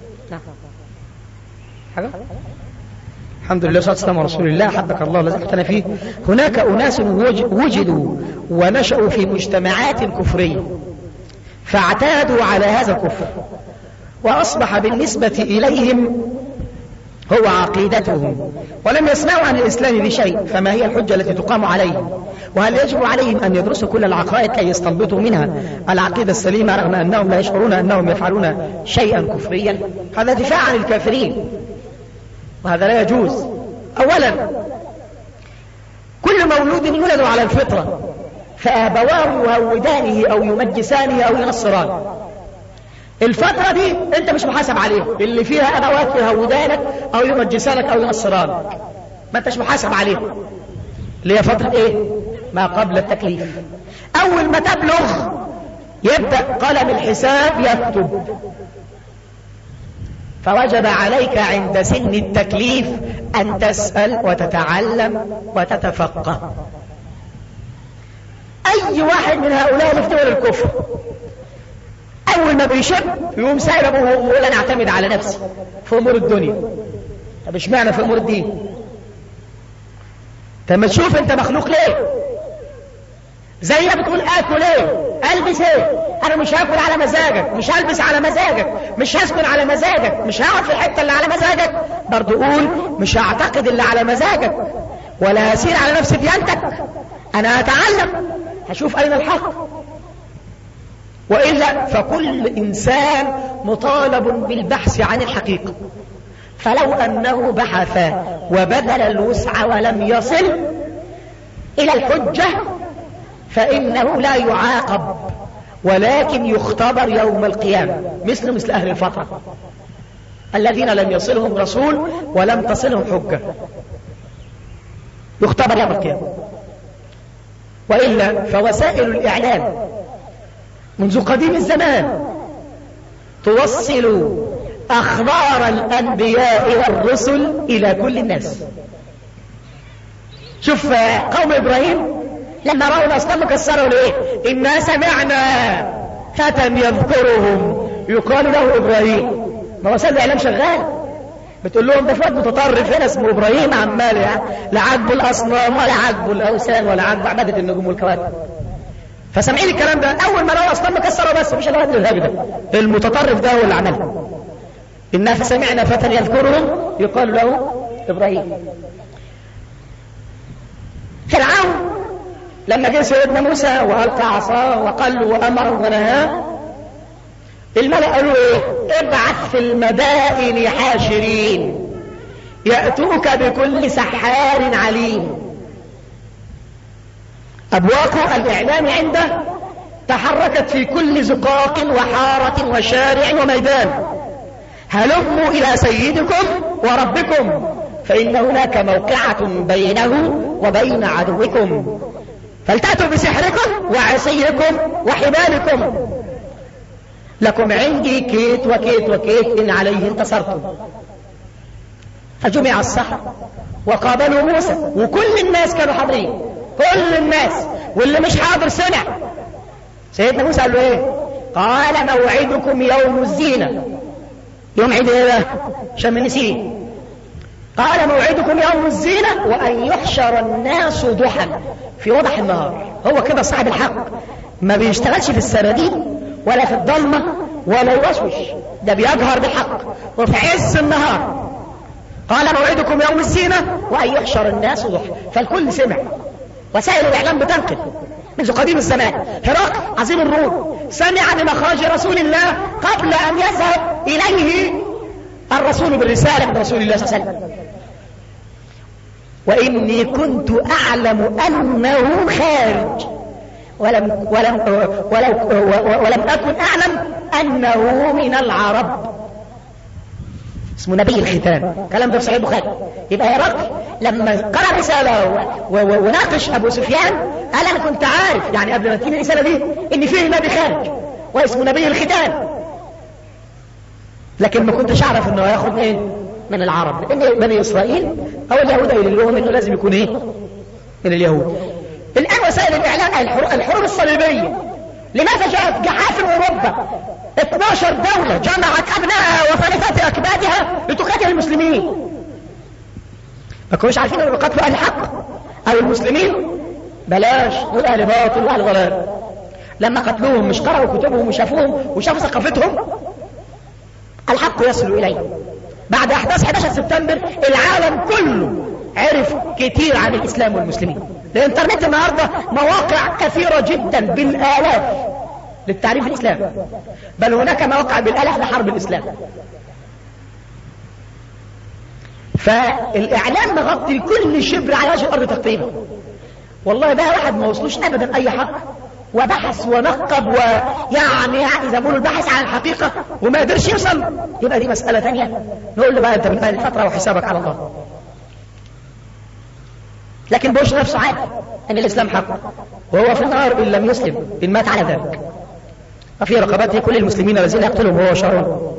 الحمد لله والصلاة والسلام على رسول الله، حبك الله الذي احتنى فيه. هناك أناس وجدوا ونشأوا في مجتمعات كفرية، فاعتادوا على هذا الكفر، وأصبح بالنسبة إليهم هو عقيدتهم، ولم يسمعوا عن الإسلام بشيء. فما هي الحجة التي تقام عليهم؟ وهل يجب عليهم أن يدرسوا كل العقائد كي يستنبطوا منها العقيدة السليمة رغم أنهم لا يشعرون أنهم يفعلون شيئا كفريا؟ هذا دفاع عن الكافرين، وهذا لا يجوز. أولا، كل مولود يولد على الفطرة، فأبواه يهودانه أو يمجسانه أو ينصرانه. الفترة دي انت مش محاسب عليها، اللي فيها ابوات يهودانك او يمجسانك او ينصرانك، ما انتش محاسب عليها، اللي هي فترة ايه؟ ما قبل التكليف. اول ما تبلغ يبدأ قلم الحساب يكتب، فوجب عليك عند سن التكليف ان تسأل وتتعلم وتتفقه. اي واحد من هؤلاء اللي في دول الكفر اول ما بيشب يقوم سائل ابوه ويقول انا اعتمد على نفسي في امور الدنيا. طب اشمعنى في امور الدين؟ طب ما تشوف انت مخلوق ليه؟ زي ما بتقول اكل ايه؟ البس ايه؟ انا مش هاكل على مزاجك، مش هلبس على مزاجك، مش هسكن على مزاجك، مش هقعد في الحته اللي على مزاجك. برضه قول مش هعتقد اللي على مزاجك، ولا هسير على نفس ديانتك. انا هتعلم، هشوف اين الحق، وإلا فكل إنسان مطالب بالبحث عن الحقيقة. فلو أنه بحث وبذل الوسع ولم يصل إلى الحجة فإنه لا يعاقب، ولكن يختبر يوم القيامة مثل أهل الفترة الذين لم يصلهم رسول ولم تصلهم حجة، يختبر يوم القيامة. وإلا فوسائل الإعلام منذ قديم الزمان توصل أخبار الأنبياء والرسل إلى كل الناس. شوف قوم إبراهيم لما رأوا الأصنام مكسروا ليه؟ إنا سمعنا فتى يذكرهم يقال له إبراهيم. ما وسائل الإعلام شغال بتقول لهم ده فؤاد متطرف هنا اسمه إبراهيم عمال لا عاجبه الأصنام ولا عاجبه الأوثان ولا عاجبه عبادة النجوم والكواكب. فسامعين الكلام ده اول ما لقوا اصلا مكسره، بس مش الواد الهابي ده، المتطرف ده هو اللي عملها. إنا سمعنا فتى يذكرهم يقال له إبراهيم. فرعون لما جه سيدنا موسى وألقى عصاه وقال وأمر ونهاه، الملأ قالوا ايه؟ ابعث في المدائن حاشرين يأتوك بكل سحار عليم. أبواق الإعلام عنده تحركت في كل زقاق وحارة وشارع وميدان. هلموا إلى سيدكم وربكم فإن هناك موقعة بينه وبين عدوكم، فلتأتوا بسحركم وعصيكم وحبالكم، لكم عندي كيت وكيت وكيت إن عليه انتصرتم. فجمع السحرة وقابلوا موسى، وكل الناس كانوا حاضرين، كل الناس، واللي مش حاضر سمع. سيدنا موسى قال له ايه؟ قال موعدكم يوم الزينة. يوم عيد ايه ده؟ عشان ما نسيه. قال موعدكم يوم الزينة وأن يحشر الناس ضحى في وضح النهار. هو كده صاحب الحق، ما بيشتغلش في السراديب ولا في الضلمة ولا يوسوش، ده بيجهر بالحق وفي عز النهار. قال موعدكم يوم الزينة وأن يحشر الناس ضحى، فالكل سمع. وسائل الإعلام بتنقل منذ قديم الزمان. هرقل عظيم الروم سمع بمخرج رسول الله قبل أن يذهب إليه الرسول بالرسالة من رسول الله صلى الله عليه وسلم. وإني كنت أعلم أنه خارج ولم أكن أعلم أنه من العرب. اسمه نبي الختان، كلام ده في صحيح البخاري. يبقى هرقل لما قرأ رسالة وناقش أبو سفيان قال أنا كنت عارف يعني قبل ما تجيب الرسالة دي إن فيه نبي خارج واسمه نبي الختان، لكن ما كنتش أعرف إنه هياخد إيه من العرب، لأن بني إسرائيل أو اليهود قايلين لهم إنه لازم يكون إيه من اليهود. الآن وسائل الإعلام الحروب الصليبية لماذا جاءت جحافل أوروبا 12 دولة جمعت أبنائها وفلتات أكبادها لتقاتل المسلمين؟ ما كنوش عارفين أنه بقتلوا أهل الحق أو المسلمين؟ بلاش دول أهل باطل وأهل ضلال. لما قتلوهم مش قرأوا كتبهم وشافوهم وشافوا ثقافتهم؟ الحق يصل إليه. بعد أحداث 11 سبتمبر العالم كله عرف كتير عن الإسلام والمسلمين. الإنترنت النهاردة مواقع كثيرة جدا بالآلاف للتعريف الإسلام، بل هناك مواقع بالآلاف لحرب الإسلام. فالإعلام مغطي كل شبر على وجه الأرض تقريبا. والله بقى واحد ما وصلوش أبدا أي حق، وبحث ونقب ويعني إذا بقولوا البحث عن الحقيقة وما قدرش يوصل، يبقى دي مسألة ثانية نقول له بقى أنت من أهل الفترة وحسابك على الله. لكن بوش نفسه عارف أن الإسلام حق، وهو في النار إن لم يسلم، إن مات على ذلك. وفي رقبته كل المسلمين الذين يقتلهم وهو شر.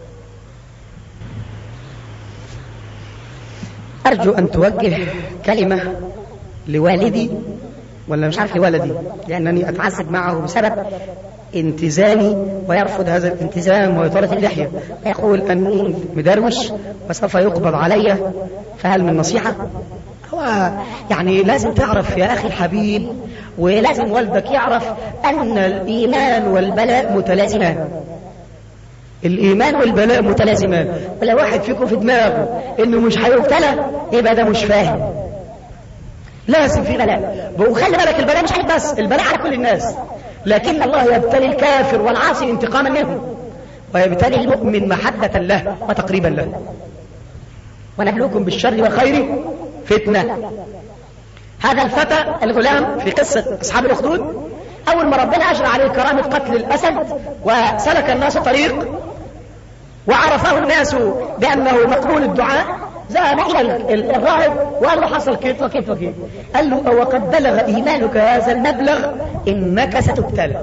أرجو أن توجه كلمة لوالدي، ولا مش عارف لولدي، لأنني أتعذب معه بسبب انتزامي ويرفض هذا الانتزام ويطالة اللحية، يقول أني مدروش وسوف يقبض علي، فهل من نصيحة؟ هو يعني لازم تعرف يا أخي الحبيب، ولازم والدك يعرف أن الإيمان والبلاء متلازمان. الإيمان والبلاء متلازمان، ولا واحد فيكم في دماغه إنه مش هيبتلى يبقى ده مش فاهم. لازم في بلاء، وخلي بالك البلاء مش عليك بس، البلاء على كل الناس، لكن الله يبتلي الكافر والعاصي انتقاما منه، ويبتلي المؤمن محبة له وتقريبا له. ونبلوكم بالشر والخير فتنة. هذا الفتى الغلام في قصة أصحاب الأخدود، أول ما ربنا أجرى عليه كرامة قتل الأسد وسلك الناس طريق وعرفه الناس بأنه مقبول الدعاء، ذهب إلى الراهب وقال له حصل كيف وكيف وكيف. قال له وقد بلغ إيمانك هذا المبلغ إنك ستبتلى.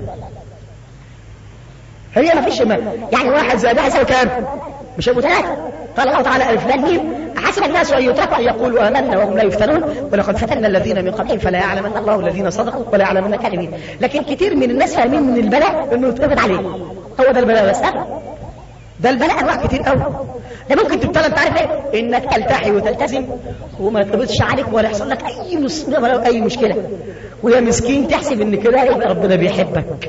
هي ما فيش إيمان، يعني واحد زي ده يساوي كام؟ مش هيبقوا ثلاثة. قال الله تعالى ألف لام ميم حسب الناس أن يتركوا أن يقولوا آمنا وهم لا يفتنون ولقد فتنا الذين من قبلهم فلا يعلمن الله الذين صدقوا ولا يعلمن الكاذبين. لكن كتير من الناس فاهمين من البلاء إنه يتقبض عليه، هو ده البلاء بس. ده البلاء أنواع كتير قوي. ده ممكن تبتلى أنت عارف إيه؟ إنك تلتحي وتلتزم وما يتقبضش عليك ولا يحصل لك أي مصيبة ولا أي مشكلة، ويا مسكين تحسب إن كده يبقى ربنا بيحبك.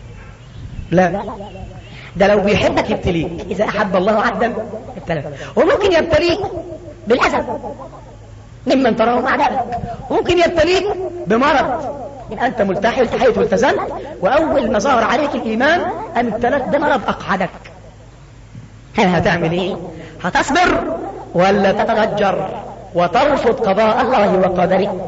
لا، ده لو بيحبك يبتليك. إذا أحب الله عبدا ابتلاه، وممكن يبتليك بالأذى ممن تراه أعدائك، وممكن يبتليك بمرض. أنت ملتحي التحيت والتزمت، وأول ما ظهر عليك الإيمان أن ابتلت بمرض أقعدك. هتعمل إيه؟ هتصبر ولا تتغجر وترفض قضاء الله وقدره؟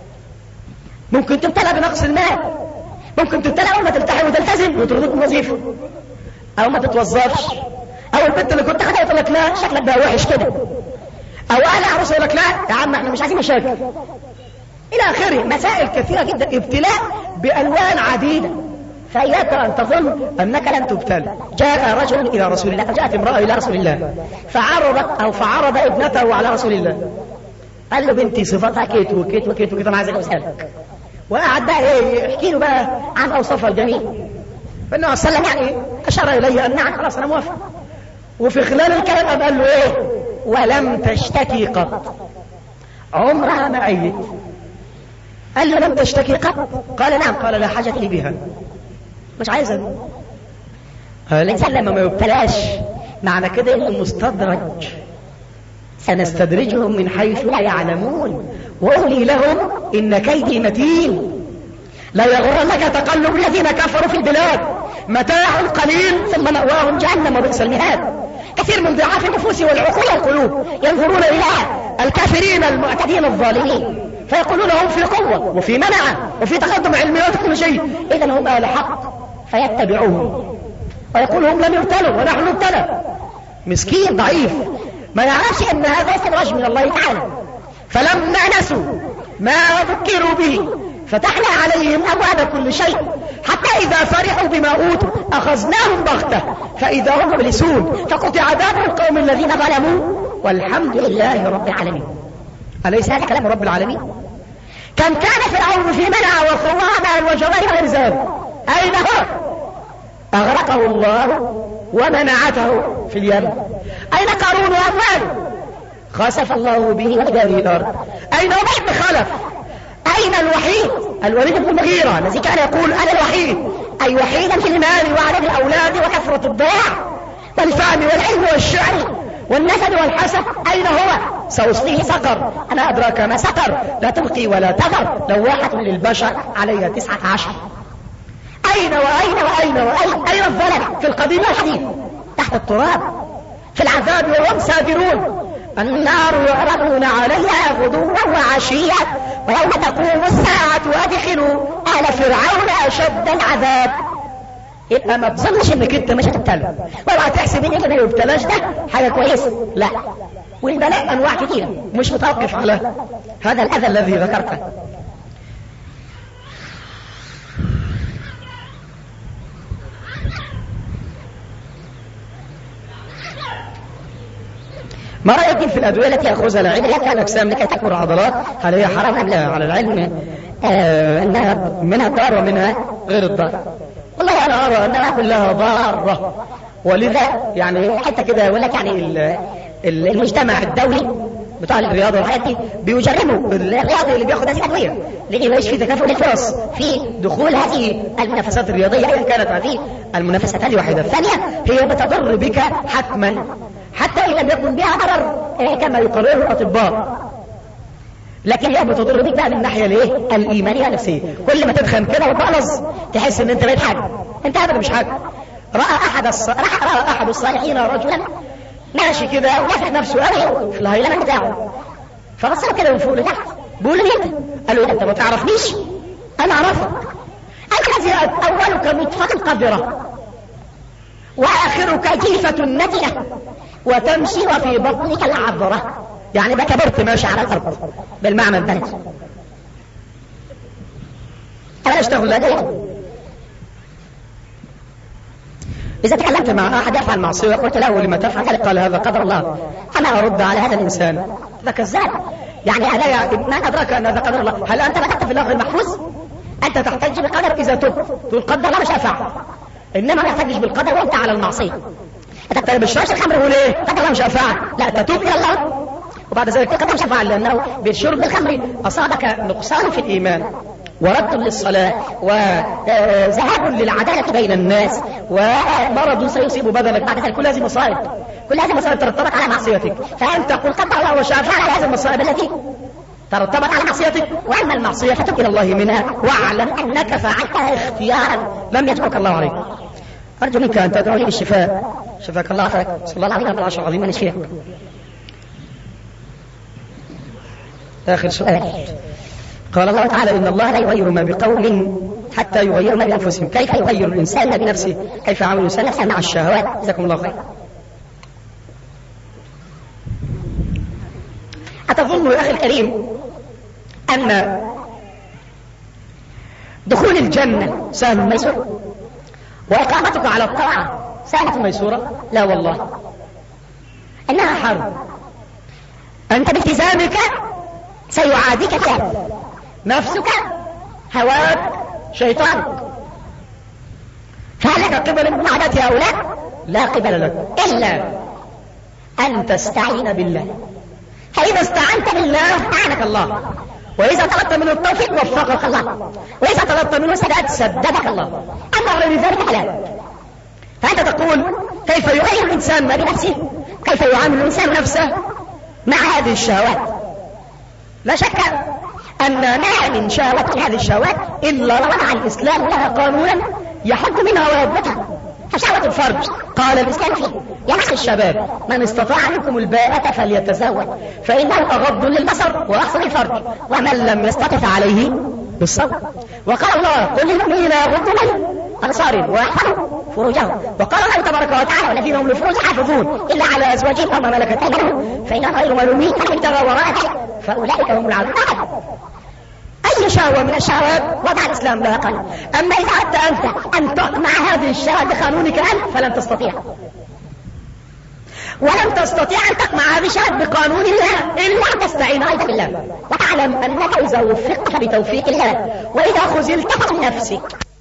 ممكن تبتلى بنقص المال، ممكن تبتلى أول ما تلتحي وتلتزم وترضيك وظيفة، أو ما تتوظفش، أو البنت اللي كنت خدها يقول لك لا شكلك بقى وحش كده، أو أهل عروس يقول لك لا يا عم احنا مش عايزين مشاكل، إلى آخره. مسائل كثيرة جدا، ابتلاء بألوان عديدة. فإياك أن تظن أنك لن تبتلى. جاء رجل إلى رسول الله، جاءت امرأة إلى رسول الله فعرض ابنته على رسول الله، قال له بنتي صفاتها كيت وكيت وكيت وكيت، أنا عايز أسألك. وقعد بقى يحكي له بقى عن أوصافها الجميل. فالنبي صلى الله عليه وسلم يعني أشار إلي أن نعم خلاص أنا موافق. وفي خلال الكلام قال له إيه؟ ولم تشتكي قط، عمرها ما عيت. قال له لم تشتكي قط؟ قال نعم. قال لا حاجة لي بها، مش عايزة. الإنسان لما ما يبتلاش معنى كده إنه مستدرج. سنستدرجهم من حيث لا يعلمون وأملي لهم إن كيدي متين. لا يغرنك تقلب الذين كفروا في البلاد، متاع قليل ثم مأواهم جهنم وبئس المهاد. كثير من ضعاف النفوس والعقول والقلوب ينظرون إلى الكافرين المعتدين الظالمين فيقولون هم في قوة وفي منعة وفي تقدم علمي وكل شيء، إذن هم أهل حق فيتبعوهم، ويقول هم لم يبتلوا ونحن نبتلى. مسكين ضعيف ما يعرفش أن هذا استدراج من الله تعالى. فلما نسوا ما ذكروا به فتحنا عليهم أبواب كل شيء حتى إذا فرحوا بما أوتوا أخذناهم بغتة فإذا هم مبلسون فقطع دابر القوم الذين ظلموا والحمد لله رب العالمين. أليس هذا كلام رب العالمين؟ كان فرعون في منع وخرام وجوارح والإنزال، أين هو؟ أغرقه الله ومنعته في اليم. أين قارون وأمواله؟ خسف الله به وداره الأرض. أين أبي بن خلف؟ أين الوحيد الوليد بن المغيرة الذي كان يقول أنا الوحيد أي وحيدا في المال وعدد الأولاد وكثرة الضياع والفهم والعلم والشعر والنسب والحسب، أين هو؟ سأصليه سقر. أنا أدراك ما سقر، لا تبقي ولا تذر، لواحة للبشر عليها 19. أين وأين وأين وأين؟ أين الظلم؟ في القديم والحديث، تحت التراب، في العذاب وهم سافرون. النار يعرضون عليها غدوا وعشيا ويوم تقوم الساعة أدخلوا آل فرعون أشد العذاب. يبقى ما تظنش انك انت مش هتبتلى، ولا تحسب ان اللي ما يبتلاش ده حاجه كويسه، لا. والبلاء انواع كثيره، مش متوقف على هذا الاذى الذي ذكرته. ما رأيك في الأدوية التي يأخذها العلم كالأجسام لكي تكبر العضلات؟ هل هي حرام أم لا؟ على العلم أنها منها الضار ومنها غير الضار. والله أنا أرى أنها كلها ضارة، ولذا يعني حتى كده يقول لك يعني المجتمع الدولي بتاع الرياضة والحاجات دي بيجرموا الرياضي اللي بياخد هذه الأدوية، لأن ما في تكافؤ الفرص في دخول هذه المنافسات الرياضية أيا كانت هذه المنافسات. الواحدة الثانية هي بتضر بك حتما، حتى إن لم يكن بها ضرر كما يقرره الأطباء، لكن هي بتضر بك بقى من الناحية الإيمانية النفسية. كل ما تدخن كده وتقلص تحس ان انت بقيت حاجة، انت هذا مش حاجة. رأى أحد الصالحين رجلا ماشي كده ورافع نفسه قوي في الهيلمان بتاعه، فبص له كده من فوق لتحت، بيقول له انت؟ قال له انت ما تعرفنيش؟ انا اعرفك. الذي اولك نطفة قذرة واخرك جيفة نتنة وتمشي وفي بطنك العذرة. يعني بقى كبرت ماشي على الارض بالمعنى البلدي. انا اشتغل لديه. إذا تكلمت مع أحد يفعل معصية قلت له لما تفعل؟ قال هذا قدر الله. أنا أرد على هذا الإنسان هذا كذاب. يعني أنا ما أدرك أن هذا قدر الله. هل أنت كتبت في اللوح المحفوظ؟ أنت تحتج بالقدر إذا تب تقول قدر الله مش هفعل، إنما ما تحتجش بالقدر وأنت على المعصية. أنت بتشربش الخمر ولا إيه؟ قدر الله مش هفعل، لا تتوب إلى الله وبعد ذلك قدر مش هفعل، لأنه بالشرب بالخمر أصابك نقصان في الإيمان ورد للصلاة وذهاب للعدالة بين الناس ومرض سيصيب بدنك بعد ذلك. كل هذه مصائب ترتبط على معصيتك، فأنت تقول قدر الله وشاء على هذه المصائب التي ترتبط على معصيتك. وأما المعصية فتب إلى الله منها واعلم أنك فعلتها اختيارا لم يجبرك الله عليك. أرجو منك أن تدعو لي بالشفاء، شفاك الله خيرك. صلى الله عليه وسلم العشر العظيم ونشفيك. آخر سؤال. قال الله تعالى إن الله لا يغير ما بقوم حتى يغيروا ما بأنفسهم. كيف يغير الإنسان بنفسه؟ كيف يعامل الإنسان نفسه مع الشهوات؟ جزاكم الله خير. أتظن يا أخي الكريم أن دخول الجنة سهل ميسور وإقامتك على الطاعة سهلة ميسورة؟ لا والله، إنها حرب. أنت بالتزامك سيعاديك فيها نفسك، هواك، شيطانك. فهل لك قبل من معاداة هؤلاء؟ لا قبل لك إلا أن تستعين بالله. فإذا استعنت بالله أعنك الله، وإذا طلبت منه التوفيق وفقك الله، وإذا طلبت منه السداد سددك الله. أما غير ذلك لا. فأنت تقول كيف يغير الإنسان ما بنفسه؟ كيف يعامل الإنسان نفسه مع هذه الشهوات؟ لا شك أن ما من شهوة هذه الشهوات إلا وضع الإسلام لها قانونا يحد منها ويضبطها. فشهوة الفرج قال الإسلام فيه يا أخي الشباب من استطاع منكم الباءة فليتزوج فإنه أغض للبصر وأحسن الفرج ومن لم يستطع عليه بالصوم. وقال الله قل للمؤمنين يغضوا من أبصارهم ويحفظوا فروجهم. وقال الله تبارك وتعالى والذين هم لفروجهم حافظون إلا على أزواجهم وما ملكت أيمانهم فإنهم غير ملومين فمن ابتغى وراء ذلك فأولئك هم العادون. أي شهوة من الشهوات وضع الإسلام لها قانون. أما إذا أردت أنت أن تقمع هذه الشهوة بقانونك أنت فلن تستطيع، ولن تستطيع أن تقمع هذه الشهوة بقانون الله إلا أن تستعين أيضا بالله وتعلم أنك إذا وفقت بتوفيق الله وإذا خذلت من نفسك